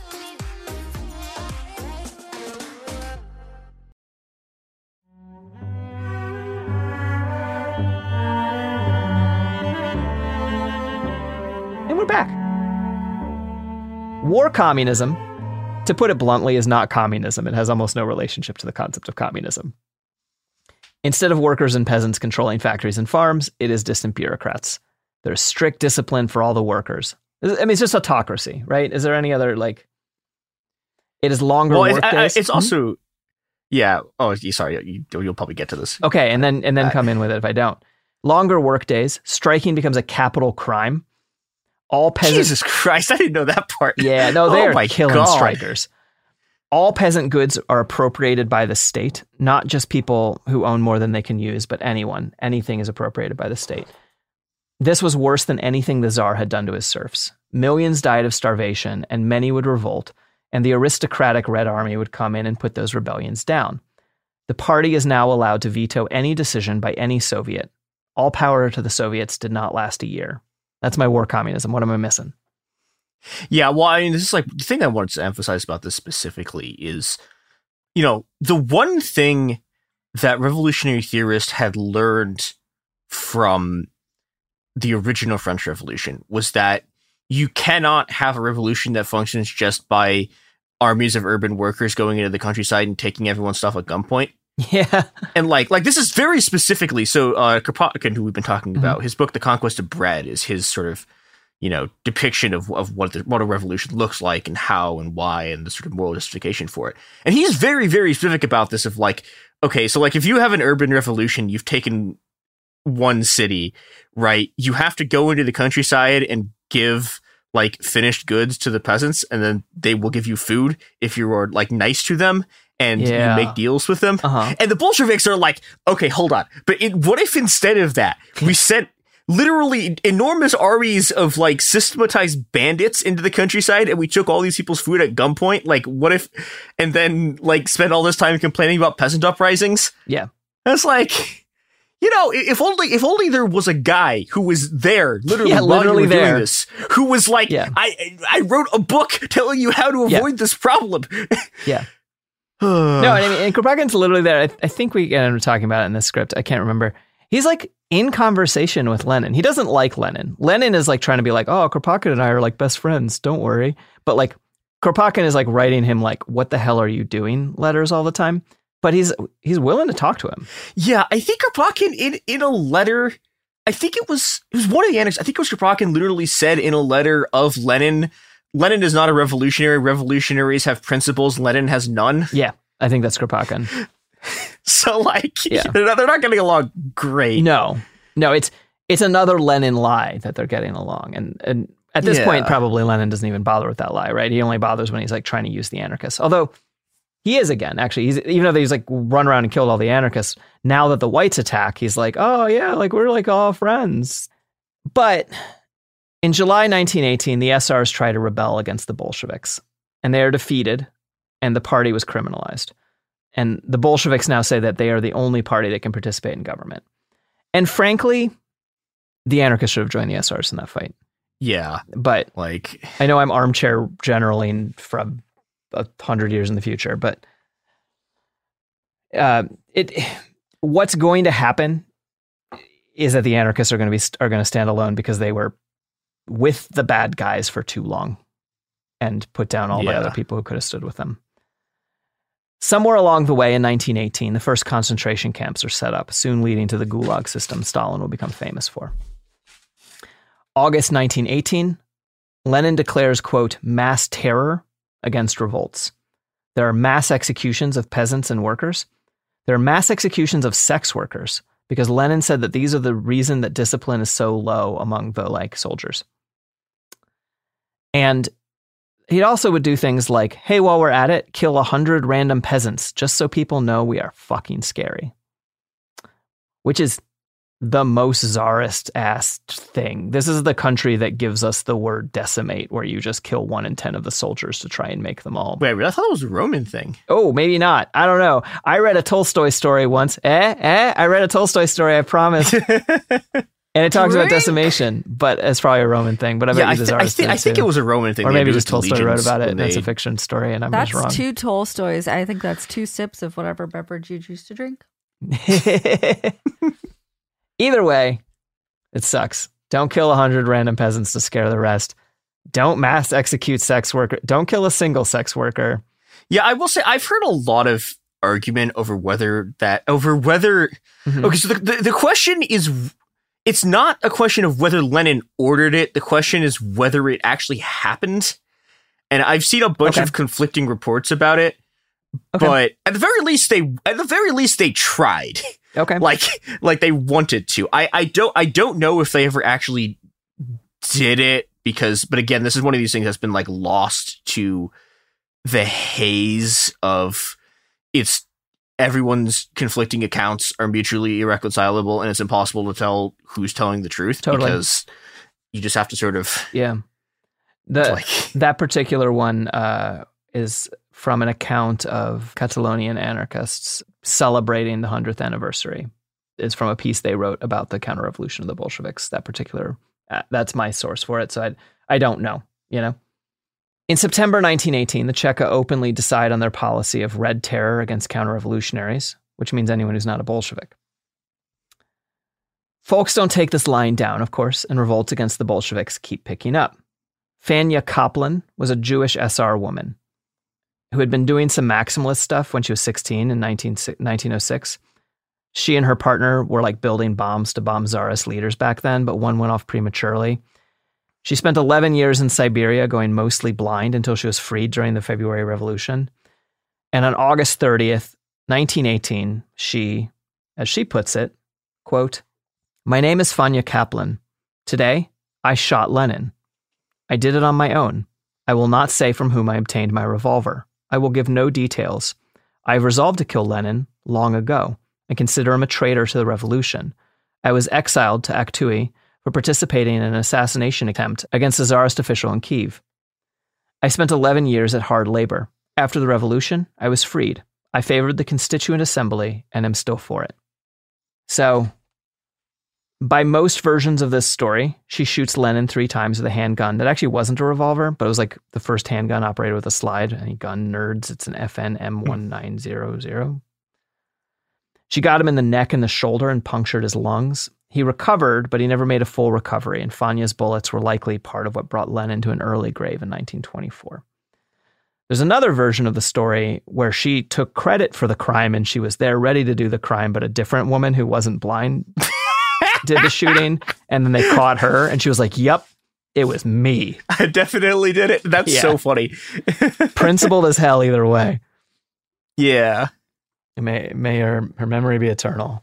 And we're back. War communism, to put it bluntly, is not communism. It has almost no relationship to the concept of communism. Instead of workers and peasants controlling factories and farms, it is distant bureaucrats. There's strict discipline for all the workers. I mean, it's just autocracy, right? Is there any other, like, it is longer well, work it's, days? I, it's also, yeah. Oh, sorry. You, you'll probably get to this. Okay, and then and then come in with it if I don't. Longer work days. Striking becomes a capital crime. All peasant. Jesus Christ, I didn't know that part. Yeah, no, they oh are my killing God. strikers. All peasant goods are appropriated by the state, not just people who own more than they can use, but anyone. Anything is appropriated by the state. This was worse than anything the Tsar had done to his serfs. Millions died of starvation, and many would revolt, and the aristocratic Red Army would come in and put those rebellions down. The party is now allowed to veto any decision by any Soviet. All power to the Soviets did not last a year. That's my war communism. What am I missing? Yeah, well, I mean, this is like the thing I wanted to emphasize about this specifically is, you know, the one thing that revolutionary theorists had learned from the original French Revolution was that you cannot have a revolution that functions just by armies of urban workers going into the countryside and taking everyone's stuff at gunpoint. Yeah. And like, like this is very specifically, so uh, Kropotkin, who we've been talking about, Mm-hmm. his book, The Conquest of Bread, is his sort of, you know, depiction of, of what the, what a revolution looks like and how and why and the sort of moral justification for it. And he's very, very specific about this of like, okay, so like if you have an urban revolution, you've taken one city, right? You have to go into the countryside and give like finished goods to the peasants, and then they will give you food if you are like nice to them. And Yeah. you make deals with them. Uh-huh. And the Bolsheviks are like, okay, hold on. But it, what if instead of that, we sent literally enormous armies of like systematized bandits into the countryside and we took all these people's food at gunpoint? Like, what if, and then like spent all this time complaining about peasant uprisings? Yeah. That's like, you know, if only if only there was a guy who was there, literally, Yeah, while literally you were there. doing this, who was like, Yeah. I I wrote a book telling you how to Yeah. avoid this problem. Yeah. No, I mean, and Kropotkin's literally there. I, I think we ended up talking about it in this script. I can't remember. He's like in conversation with Lenin. He doesn't like Lenin. Lenin is like trying to be like, oh, Kropotkin and I are like best friends. Don't worry. But like Kropotkin is like writing him like, what the hell are you doing letters all the time. But he's he's willing to talk to him. Yeah, I think Kropotkin in, in a letter, I think it was it was one of the anecdotes. I think it was Kropotkin literally said in a letter of Lenin, Lenin is not a revolutionary. Revolutionaries have principles. Lenin has none. Yeah, I think that's Kropotkin. So like, yeah. they're not, they're not getting along great. No, no, it's it's another Lenin lie that they're getting along. And and at this yeah. point, probably Lenin doesn't even bother with that lie, right? He only bothers when he's like trying to use the anarchists. Although he is again, actually, he's, even though he's like run around and killed all the anarchists, now that the whites attack, he's like, oh yeah, like we're like all friends. But in July nineteen eighteen, the S Rs try to rebel against the Bolsheviks, and they are defeated, and the party was criminalized. And the Bolsheviks now say that they are the only party that can participate in government. And frankly, the anarchists should have joined the S Rs in that fight. Yeah. But like, I know I'm armchair generaling from a hundred years in the future, but uh, it what's going to happen is that the anarchists are going to be are going to stand alone because they were with the bad guys for too long and put down all yeah. the other people who could have stood with them. Somewhere along the way in nineteen eighteen, the first concentration camps are set up, soon leading to the Gulag system Stalin will become famous for. August nineteen eighteen, Lenin declares, quote, mass terror against revolts. There are mass executions of peasants and workers. There are mass executions of sex workers, because Lenin said that these are the reason that discipline is so low among the like soldiers. And he also would do things like, hey, while we're at it, kill a hundred random peasants just so people know we are fucking scary. Which is the most czarist ass thing. This is the country that gives us the word decimate, where you just kill one in ten of the soldiers to try and make them all. Wait, I thought it was a Roman thing. Oh, maybe not. I don't know. I read a Tolstoy story once. Eh, eh? I read a Tolstoy story, I promise. And it talks about decimation, but it's probably a Roman thing. But I bet yeah, you the I, th- I, th- I think it was a Roman thing. Or maybe, maybe just just Tolstoy wrote about it, and they... it's a fiction story, and I'm that's just wrong. That's two Tolstoys. I think that's two sips of whatever beverage you choose to drink. Either way, it sucks. Don't kill a hundred random peasants to scare the rest. Don't mass execute sex worker. Don't kill a single sex worker. Yeah, I will say I've heard a lot of argument over whether that over whether. Mm-hmm. Okay, so the, the the question is. It's not a question of whether Lenin ordered it. The question is whether it actually happened. And I've seen a bunch okay. of conflicting reports about it. Okay. But at the very least, they at the very least they tried. Okay, like like they wanted to. I, I don't I don't know if they ever actually did it because. But again, this is one of these things that's been like lost to the haze of it's. Everyone's conflicting accounts are mutually irreconcilable, and it's impossible to tell who's telling the truth totally. Because you just have to sort of yeah. The like, that particular one uh, is from an account of Catalonian anarchists celebrating the hundredth anniversary. It's from a piece they wrote about the counter-revolution of the Bolsheviks. That particular uh, that's my source for it. So I I don't know, you know. In September nineteen eighteen, the Cheka openly decide on their policy of red terror against counter-revolutionaries, which means anyone who's not a Bolshevik. Folks don't take this line down, of course, and revolts against the Bolsheviks keep picking up. Fanya Kaplan was a Jewish S R woman who had been doing some maximalist stuff when she was sixteen in nineteen oh six. She and her partner were like building bombs to bomb Tsarist leaders back then, but one went off prematurely. She spent eleven years in Siberia, going mostly blind until she was freed during the February Revolution. And on August thirtieth, nineteen eighteen, she, as she puts it, quote, "My name is Fanya Kaplan. Today, I shot Lenin. I did it on my own. I will not say from whom I obtained my revolver. I will give no details. I have resolved to kill Lenin long ago and consider him a traitor to the revolution. I was exiled to Aktui for participating in an assassination attempt against a Tsarist official in Kyiv. I spent eleven years at hard labor. After the revolution, I was freed. I favored the Constituent Assembly and am still for it." So, by most versions of this story, she shoots Lenin three times with a handgun that actually wasn't a revolver, but it was like the first handgun operated with a slide. Any gun nerds, it's an F N M one nine zero zero. She got him in the neck and the shoulder and punctured his lungs. He recovered, but he never made a full recovery, and Fanya's bullets were likely part of what brought Lenin to an early grave in nineteen twenty-four. There's another version of the story where she took credit for the crime and she was there ready to do the crime, but a different woman who wasn't blind did the shooting, and then they caught her, and she was like, yep, it was me. I definitely did it. That's Yeah. so funny. Principled as hell either way. Yeah. May, may her, her memory be eternal.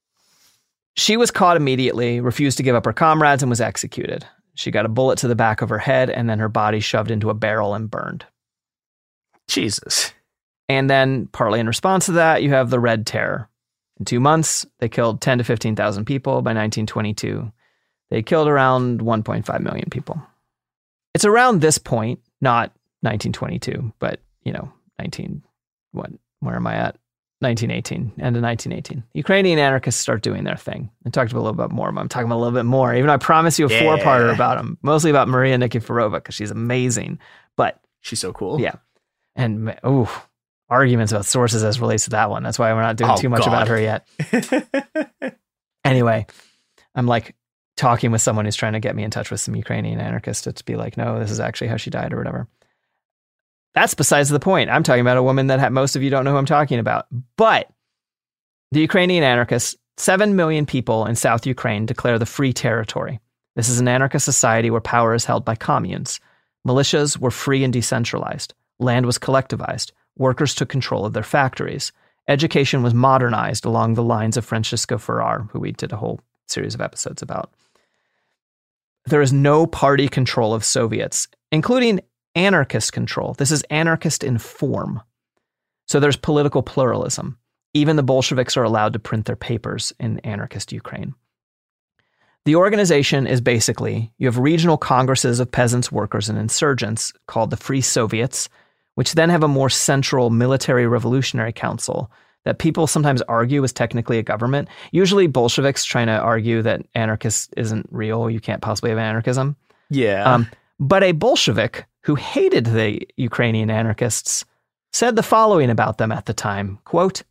She was caught immediately, refused to give up her comrades, and was executed. She got a bullet to the back of her head, and then her body shoved into a barrel and burned. Jesus. And then, partly in response to that, you have the Red Terror. In two months, they killed ten to fifteen thousand people. By nineteen twenty-two, they killed around one point five million people. It's around this point, not nineteen twenty-two, but, you know, nineteen, what, where am I at? nineteen eighteen, end of nineteen eighteen. Ukrainian anarchists start doing their thing. I talked a little bit more, but I'm talking about a little bit more. Even though I promise you a Yeah. four-parter about them, mostly about Maria Nikiforova, because she's amazing. But she's so cool. Yeah. And, oh, arguments about sources as relates to that one. That's why we're not doing Oh, too much God. about her yet. Anyway, I'm like talking with someone who's trying to get me in touch with some Ukrainian anarchists to be like, no, this is actually how she died or whatever. That's besides the point. I'm talking about a woman that ha- most of you don't know who I'm talking about. But the Ukrainian anarchists, seven million people in South Ukraine declare the Free Territory. This is an anarchist society where power is held by communes. Militias were free and decentralized. Land was collectivized. Workers took control of their factories. Education was modernized along the lines of Francisco Ferrar, who we did a whole series of episodes about. There is no party control of Soviets, including anarchist control. This is anarchist in form. So there's political pluralism. Even the Bolsheviks are allowed to print their papers in anarchist Ukraine. The organization is basically, you have regional congresses of peasants, workers, and insurgents called the Free Soviets, which then have a more central military revolutionary council that people sometimes argue is technically a government. Usually Bolsheviks trying to argue that anarchist isn't real. You can't possibly have anarchism. Yeah. Um, but a Bolshevik who hated the Ukrainian anarchists said the following about them at the time, quote,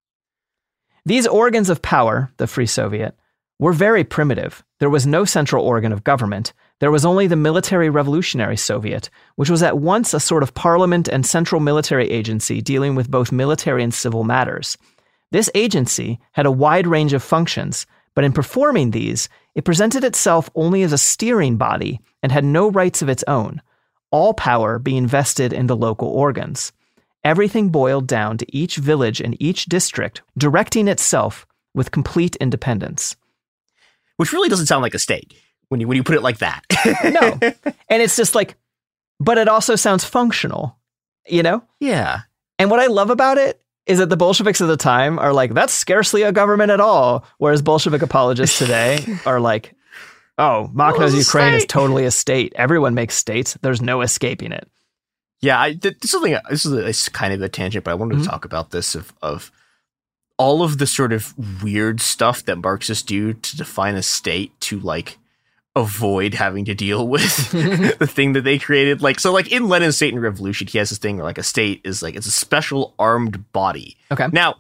"These organs of power, the Free Soviet, were very primitive. There was no central organ of government. There was only the Military Revolutionary Soviet, which was at once a sort of parliament and central military agency dealing with both military and civil matters. This agency had a wide range of functions, but in performing these, it presented itself only as a steering body and had no rights of its own, all power being vested in the local organs. Everything boiled down to each village and each district directing itself with complete independence." Which really doesn't sound like a state when you when you put it like that. No. And it's just like, but it also sounds functional, you know? Yeah. And what I love about it is that the Bolsheviks of the time are like, that's scarcely a government at all. Whereas Bolshevik apologists today are like, oh, Makhno's Ukraine is totally a state. Everyone makes states. There's no escaping it. Yeah, I, this is something. This is a, it's kind of a tangent, but I wanted Mm-hmm. to talk about this of of all of the sort of weird stuff that Marxists do to define a state to like avoid having to deal with the thing that they created. Like, so like in Lenin's State and Revolution, he has this thing where like a state is like, it's a special armed body. Okay. Now,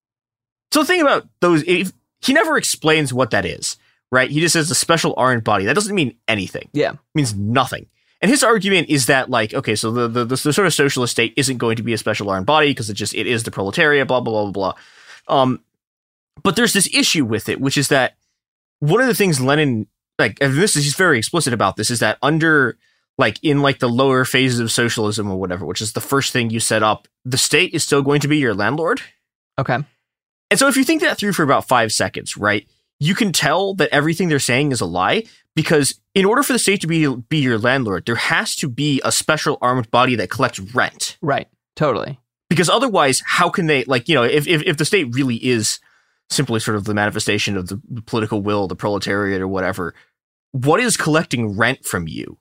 so the thing about those, if, he never explains what that is, right? He just says a special armed body. That doesn't mean anything. Yeah. It means nothing. And his argument is that, like, okay, so the, the, the, the sort of socialist state isn't going to be a special armed body because it just, it is the proletariat, blah, blah, blah, blah, blah. Um, but there's this issue with it, which is that one of the things Lenin, like, and this is, he's very explicit about this, is that under, like, in, like, the lower phases of socialism or whatever, which is the first thing you set up, the state is still going to be your landlord. Okay. And so if you think that through for about five seconds, right, you can tell that everything they're saying is a lie, because in order for the state to be be your landlord, there has to be a special armed body that collects rent. Right. Totally. Because otherwise, how can they, like, you know, if if, if the state really is simply sort of the manifestation of the political will, the proletariat or whatever, what is collecting rent from you?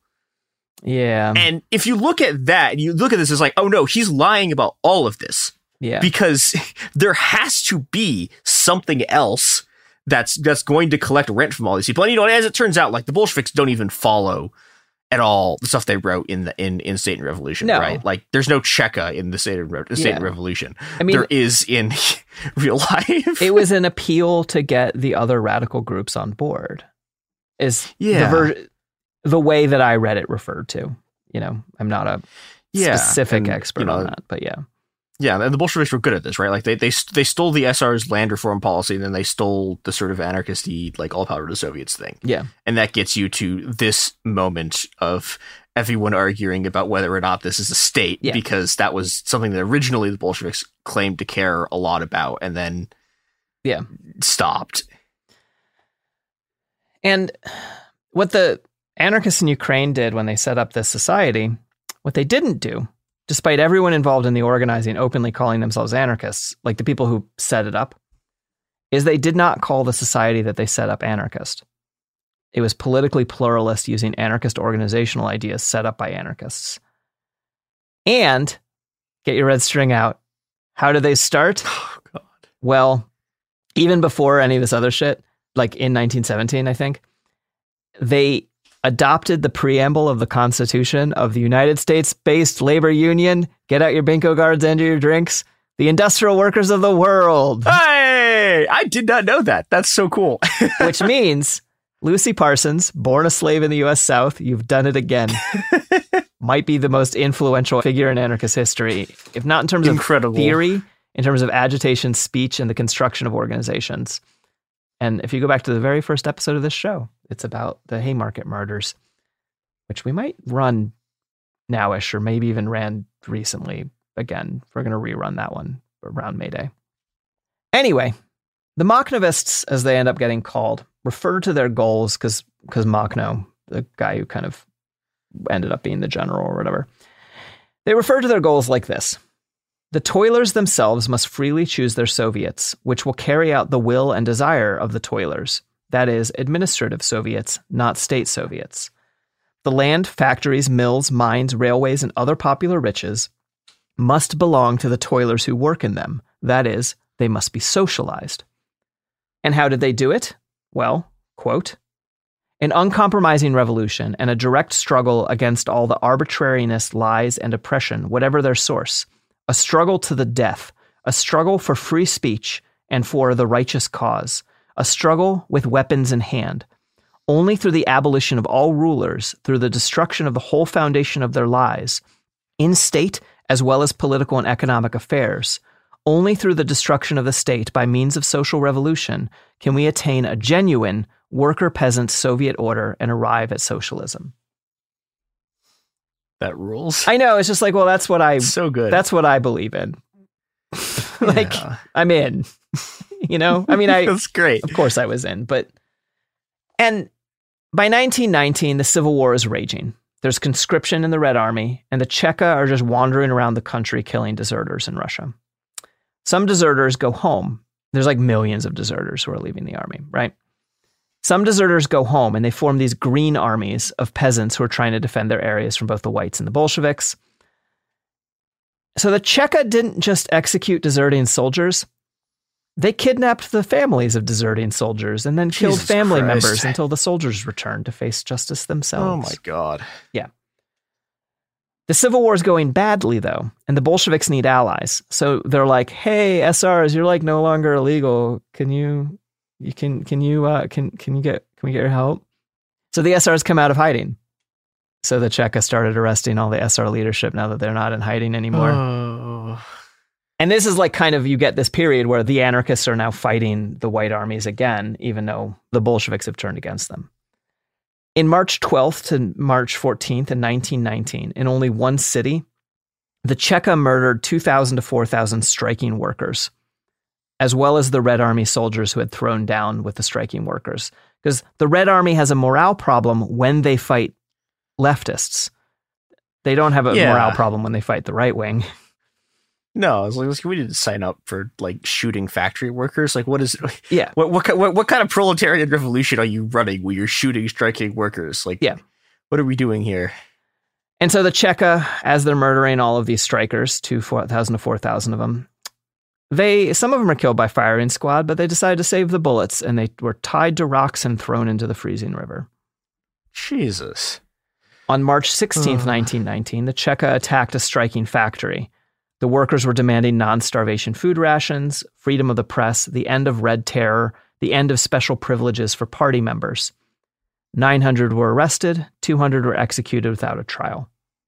Yeah. And if you look at that, and you look at this as like, oh no, he's lying about all of this. Yeah. Because there has to be something else that's that's going to collect rent from all these people. And, you know, as it turns out, like, the Bolsheviks don't even follow at all the stuff they wrote in the in, in State and Revolution, No. right? Like, there's no Cheka in the State and, Re- State Yeah. and Revolution. I mean- there is in real life. It was an appeal to get the other radical groups on board. Is Yeah. the ver- the way that I read it referred to. You know, I'm not a Yeah, specific and, expert you know, on that, but yeah. Yeah, and the Bolsheviks were good at this, right? Like they they they stole the S R's land reform policy, and then they stole the sort of anarchisty, like all power to the Soviets thing. Yeah. And that gets you to this moment of everyone arguing about whether or not this is a state, Yeah. because that was something that originally the Bolsheviks claimed to care a lot about, and then yeah stopped. And what the anarchists in Ukraine did when they set up this society, what they didn't do, despite everyone involved in the organizing openly calling themselves anarchists, like the people who set it up, is they did not call the society that they set up anarchist. It was politically pluralist, using anarchist organizational ideas set up by anarchists. And, get your red string out, how did they start? Oh, God. Well, even before any of this other shit, like in nineteen seventeen, I think, they adopted the preamble of the Constitution of the United States-based labor union. Get out your bingo cards and your drinks. The industrial workers of the world. Hey, I did not know that. That's so cool. Which means Lucy Parsons, born a slave in the U S South, you've done it again. Might be the most influential figure in anarchist history, if not in terms Incredible. of theory, in terms of agitation, speech, and the construction of organizations. And if you go back to the very first episode of this show, it's about the Haymarket murders, which we might run nowish, or maybe even ran recently. Again, we're going to rerun that one around May Day. Anyway, the Makhnovists, as they end up getting called, refer to their goals because because Makhno, the guy who kind of ended up being the general or whatever, they refer to their goals like this. The toilers themselves must freely choose their Soviets, which will carry out the will and desire of the toilers, that is, administrative Soviets, not state Soviets. The land, factories, mills, mines, railways, and other popular riches must belong to the toilers who work in them, that is, they must be socialized. And how did they do it? Well, quote, an uncompromising revolution and a direct struggle against all the arbitrariness, lies, and oppression, whatever their source. A struggle to the death, a struggle for free speech and for the righteous cause, a struggle with weapons in hand. Only through the abolition of all rulers, through the destruction of the whole foundation of their lives, in state as well as political and economic affairs, only through the destruction of the state by means of social revolution can we attain a genuine worker-peasant Soviet order and arrive at socialism. That rules. I know. It's just like, well, that's what I, so good. That's what I believe in. Like, Yeah. I'm in, you know, I mean, I, That's great. of course I was in, but, and by nineteen nineteen, the Civil War is raging. There's conscription in the Red Army, and the Cheka are just wandering around the country killing deserters in Russia. Some deserters go home. There's like millions of deserters who are leaving the army, right? Some deserters go home and they form these green armies of peasants who are trying to defend their areas from both the whites and the Bolsheviks. So the Cheka didn't just execute deserting soldiers. They kidnapped the families of deserting soldiers and then killed Jesus family Christ. members until the soldiers returned to face justice themselves. Oh my God. Yeah. The Civil War is going badly, though, and the Bolsheviks need allies. So they're like, hey, S Rs, you're like no longer illegal. Can you... You can can you uh, can can you get can we get your help? So the S Rs come out of hiding. So the Cheka started arresting all the S R leadership now that they're not in hiding anymore. Oh. And this is like kind of you get this period where the anarchists are now fighting the white armies again, even though the Bolsheviks have turned against them. In March twelfth to March fourteenth in nineteen nineteen, in only one city, the Cheka murdered two thousand to four thousand striking workers, as well as the Red Army soldiers who had thrown down with the striking workers. Because the Red Army has a morale problem when they fight leftists. They don't have a Yeah. morale problem when they fight the right wing. No, it's like, it's like we didn't sign up for like shooting factory workers. Like, what is? Yeah. What what ki- what, what kind of proletarian revolution are you running where you're shooting striking workers? Like, Yeah. what are we doing here? And so the Cheka, as they're murdering all of these strikers, two thousand to four thousand of them, they some of them are killed by firing squad, but they decided to save the bullets, and they were tied to rocks and thrown into the freezing river. Jesus. On March sixteenth, nineteen nineteen, the Cheka attacked a striking factory. The workers were demanding non-starvation food rations, freedom of the press, the end of Red Terror, the end of special privileges for party members. nine hundred were arrested, two hundred were executed without a trial.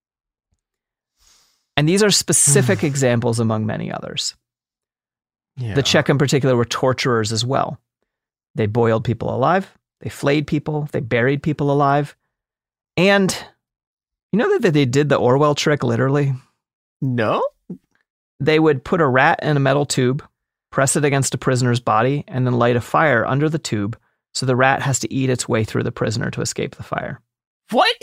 And these are specific examples among many others. Yeah. The Cheka in particular were torturers as well. They boiled people alive, they flayed people, they buried people alive. And you know that they did the Orwell trick literally? No? They would put a rat in a metal tube, press it against a prisoner's body, and then light a fire under the tube so the rat has to eat its way through the prisoner to escape the fire. What?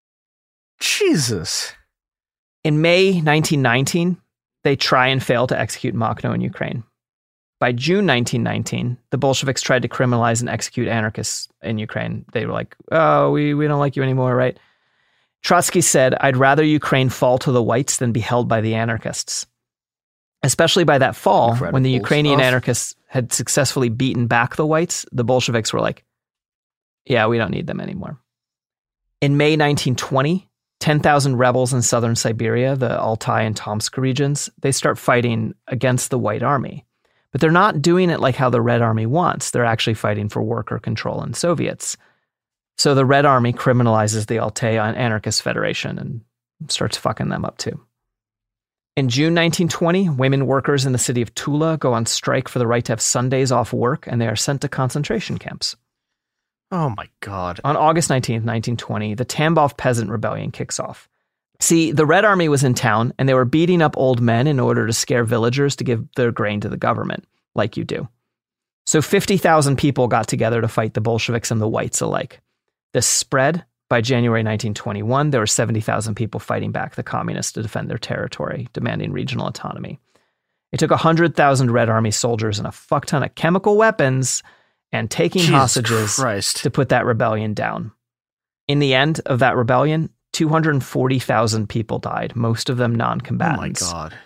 Jesus. In May nineteen nineteen, they try and fail to execute Makhno in Ukraine. By June nineteen nineteen, the Bolsheviks tried to criminalize and execute anarchists in Ukraine. They were like, oh, we, we don't like you anymore, right? Trotsky said, I'd rather Ukraine fall to the whites than be held by the anarchists. Especially by that fall, Incredible when the Ukrainian stuff. anarchists had successfully beaten back the whites, the Bolsheviks were like, yeah, we don't need them anymore. In May nineteen twenty, ten thousand rebels in southern Siberia, the Altai and Tomsk regions, they start fighting against the White Army. But they're not doing it like how the Red Army wants. They're actually fighting for worker control and Soviets. So the Red Army criminalizes the Altai Anarchist Federation and starts fucking them up too. In June nineteen twenty, women workers in the city of Tula go on strike for the right to have Sundays off work, and they are sent to concentration camps. Oh my God. On August nineteenth, nineteen twenty, the Tambov Peasant Rebellion kicks off. See, the Red Army was in town, and they were beating up old men in order to scare villagers to give their grain to the government, like you do. So fifty thousand people got together to fight the Bolsheviks and the whites alike. This spread. By January nineteen twenty-one, there were seventy thousand people fighting back the communists to defend their territory, demanding regional autonomy. It took one hundred thousand Red Army soldiers and a fuck ton of chemical weapons and taking Jesus hostages Christ. to put that rebellion down. In the end of that rebellion, two hundred forty thousand people died, most of them non-combatants. Oh my God.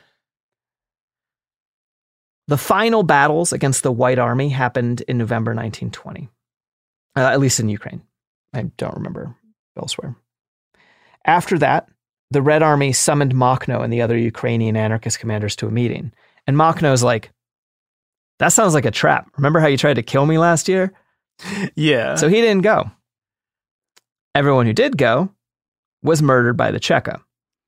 The final battles against the White Army happened in November nineteen twenty, uh, at least in Ukraine. I don't remember elsewhere. After that, the Red Army summoned Makhno and the other Ukrainian anarchist commanders to a meeting. And Makhno's like, that sounds like a trap. Remember how you tried to kill me last year? Yeah. So he didn't go. Everyone who did go was murdered by the Cheka.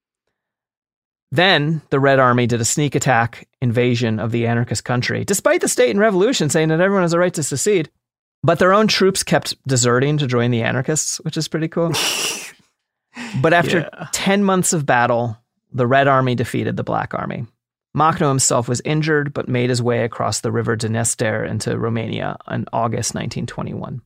Then the Red Army did a sneak attack invasion of the anarchist country, despite the state and revolution saying that everyone has a right to secede. But their own troops kept deserting to join the anarchists, which is pretty cool. But after Yeah. ten months of battle, the Red Army defeated the Black Army. Makhno himself was injured, but made his way across the river Dniester into Romania in August nineteen twenty-one.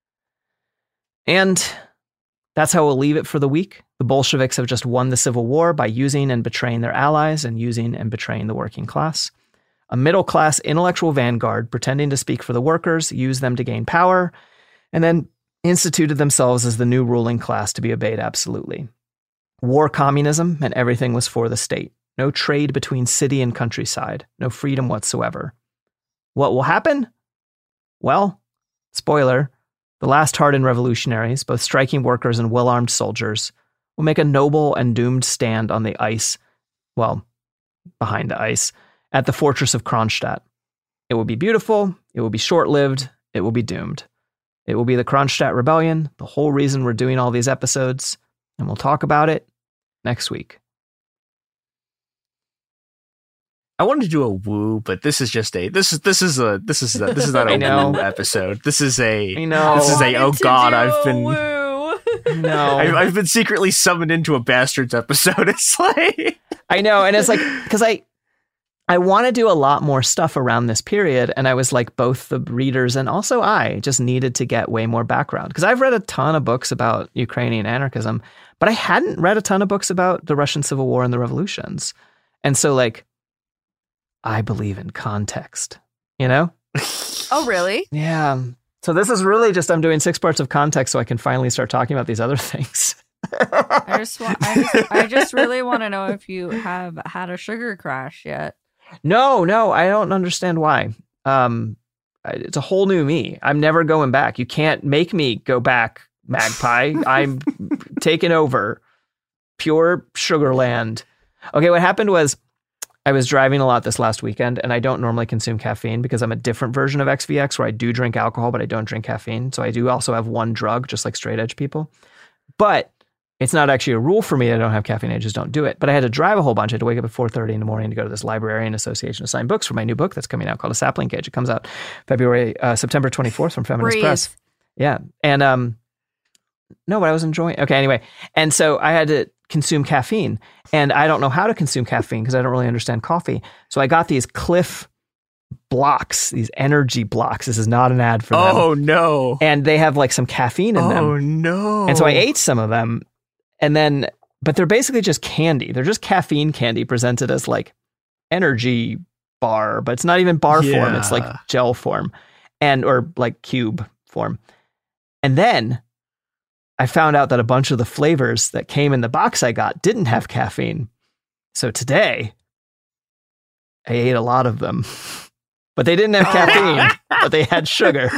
And that's how we'll leave it for the week. The Bolsheviks have just won the Civil War by using and betraying their allies and using and betraying the working class. A middle-class intellectual vanguard pretending to speak for the workers, used them to gain power, and then instituted themselves as the new ruling class to be obeyed absolutely. War communism meant everything was for the state. No trade between city and countryside. No freedom whatsoever. What will happen? Well, spoiler, the last hardened revolutionaries, both striking workers and well-armed soldiers, will make a noble and doomed stand on the ice, well, behind the ice, at the fortress of Kronstadt. It will be beautiful, it will be short-lived, it will be doomed. It will be the Kronstadt Rebellion, the whole reason we're doing all these episodes, and we'll talk about it next week. I wanted to do a woo, but this is just a this is this is a this is a, this is not a I know. woo episode. This is a I know. this is a oh god, I've been No. I've, I've been secretly summoned into a Bastards episode. It's like I know, and it's like, because I I want to do a lot more stuff around this period, and I was like, both the readers and also I just needed to get way more background, because I've read a ton of books about Ukrainian anarchism, but I hadn't read a ton of books about the Russian Civil War and the revolutions. And so, like, I believe in context, you know? Oh, really? Yeah. So this is really just, I'm doing six parts of context so I can finally start talking about these other things. I just, wa- I just, I just really want to know if you have had a sugar crash yet. No, no, I don't understand why. Um, it's a whole new me. I'm never going back. You can't make me go back, Magpie. I'm taken over. Pure Sugarland. Okay, what happened was I was driving a lot this last weekend, and I don't normally consume caffeine because I'm a different version of X V X where I do drink alcohol, but I don't drink caffeine. So I do also have one drug, just like straight edge people. But it's not actually a rule for me that I don't have caffeine. I just don't do it. But I had to drive a whole bunch. I had to wake up at four thirty in the morning to go to this Librarian Association to sign books for my new book that's coming out called A Sapling Cage. It comes out February, uh, September twenty-fourth from Feminist Breathe. Press. Yeah. And um, no, but I was enjoying. Okay, anyway. And so I had to consume caffeine, and I don't know how to consume caffeine because I don't really understand coffee. So I got these Cliff blocks, these energy blocks. This is not an ad for them. Oh no. And they have like some caffeine in them. Oh no. And so I ate some of them, and then, but they're basically just candy. They're just caffeine candy presented as like energy bar, but it's not even bar Yeah. form. It's like gel form and, or like cube form. And then I found out that a bunch of the flavors that came in the box I got didn't have caffeine. So today I ate a lot of them, but they didn't have caffeine, but they had sugar.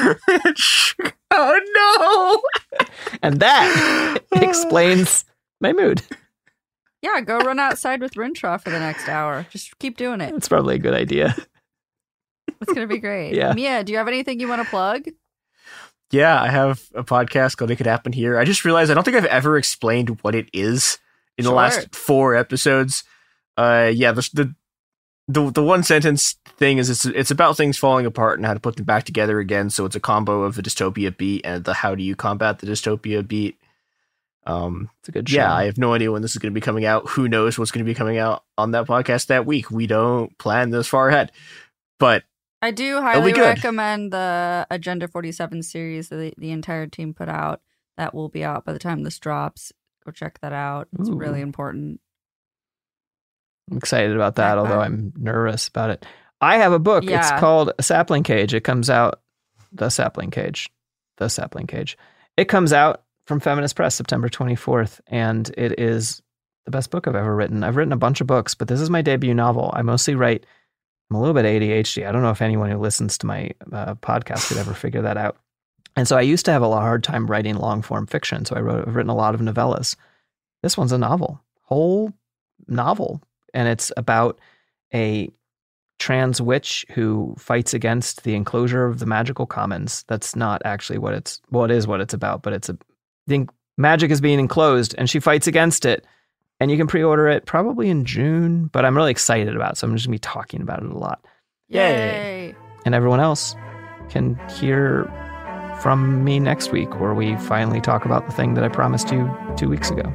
Oh no. And that explains my mood. Yeah, go run outside with Renshaw for the next hour. Just keep doing it. It's probably a good idea. It's going to be great. Yeah. Mia, do you have anything you want to plug? Yeah, I have a podcast called It Could Happen Here. I just realized I don't think I've ever explained what it is in Sure. the last four episodes. Uh, yeah, the, the the the one sentence thing is it's it's about things falling apart and how to put them back together again. So it's a combo of the dystopia beat and the how do you combat the dystopia beat. Um, it's a good show. Yeah, I have no idea when this is going to be coming out. Who knows what's going to be coming out on that podcast that week? We don't plan this far ahead, but. I do It'll highly be good. recommend the Agenda forty-seven series that the, the entire team put out. That will be out by the time this drops. Go check that out. It's Ooh. really important. I'm excited about that, although I'm nervous about it. I have a book. Yeah. It's called A Sapling Cage. It comes out, The Sapling Cage, The Sapling Cage. It comes out from Feminist Press September twenty-fourth, and it is the best book I've ever written. I've written a bunch of books, but this is my debut novel. I mostly write, I'm a little bit A D H D. I don't know if anyone who listens to my uh, podcast could ever figure that out. And so I used to have a lot hard time writing long form fiction. So I wrote, I've written a lot of novellas. This one's a novel, whole novel. And it's about a trans witch who fights against the enclosure of the magical commons. That's not actually what it's, well, it is what it's about, but it's a, the magic is being enclosed and she fights against it. And you can pre-order it probably in June, but I'm really excited about it, so I'm just going to be talking about it a lot. Yay! And everyone else can hear from me next week, where we finally talk about the thing that I promised you two weeks ago.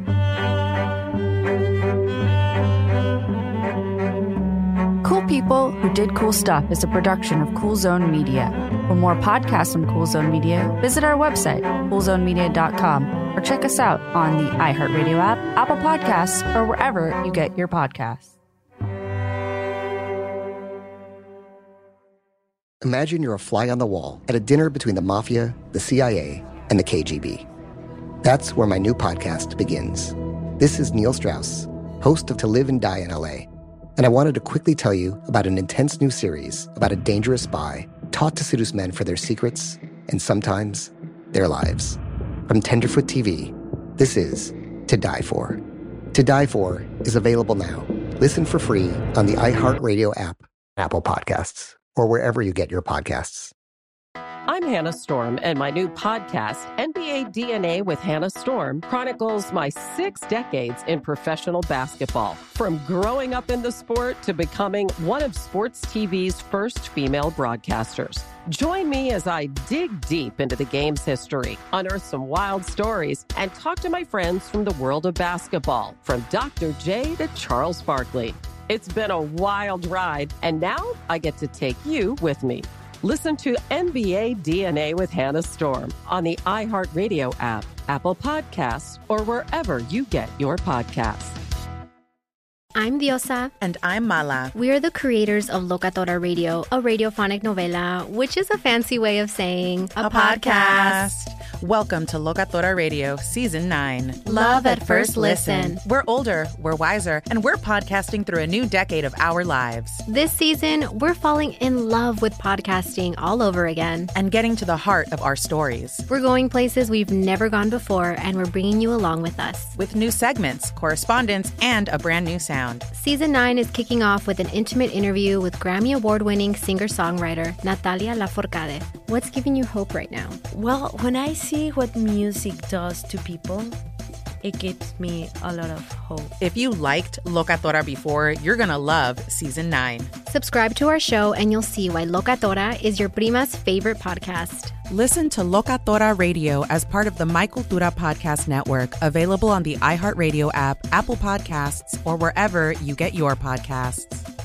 Cool People Who Did Cool Stuff is a production of Cool Zone Media. For more podcasts from Cool Zone Media, visit our website, cool zone media dot com, or check us out on the iHeartRadio app, Apple Podcasts, or wherever you get your podcasts. Imagine you're a fly on the wall at a dinner between the mafia, the C I A, and the K G B. That's where my new podcast begins. This is Neil Strauss, host of To Live and Die in L A, and I wanted to quickly tell you about an intense new series about a dangerous spy taught to seduce men for their secrets and sometimes their lives. From Tenderfoot T V, this is To Die For. To Die For is available now. Listen for free on the iHeartRadio app, Apple Podcasts, or wherever you get your podcasts. I'm Hannah Storm, and my new podcast, N B A D N A with Hannah Storm, chronicles my six decades in professional basketball. From growing up in the sport to becoming one of sports T V's first female broadcasters. Join me as I dig deep into the game's history, unearth some wild stories, and talk to my friends from the world of basketball, from Doctor J to Charles Barkley. It's been a wild ride, and now I get to take you with me. Listen to N B A D N A with Hannah Storm on the iHeartRadio app, Apple Podcasts, or wherever you get your podcasts. I'm Diosa. And I'm Mala. We are the creators of Locatora Radio, a radiophonic novela, which is a fancy way of saying a, a podcast. podcast. Welcome to Locatora Radio Season nine. Love at first listen. We're older, we're wiser, and we're podcasting through a new decade of our lives. This season, we're falling in love with podcasting all over again. And getting to the heart of our stories. We're going places we've never gone before, and we're bringing you along with us. With new segments, correspondence, and a brand new sound. Season nine is kicking off with an intimate interview with Grammy Award-winning singer-songwriter Natalia Lafourcade. What's giving you hope right now? Well, when I see what music does to people, it gives me a lot of hope. If you liked Locatora before, you're going to love Season nine. Subscribe to our show and you'll see why Locatora is your prima's favorite podcast. Listen to Locatora Radio as part of the My Cultura Podcast Network, available on the iHeartRadio app, Apple Podcasts, or wherever you get your podcasts.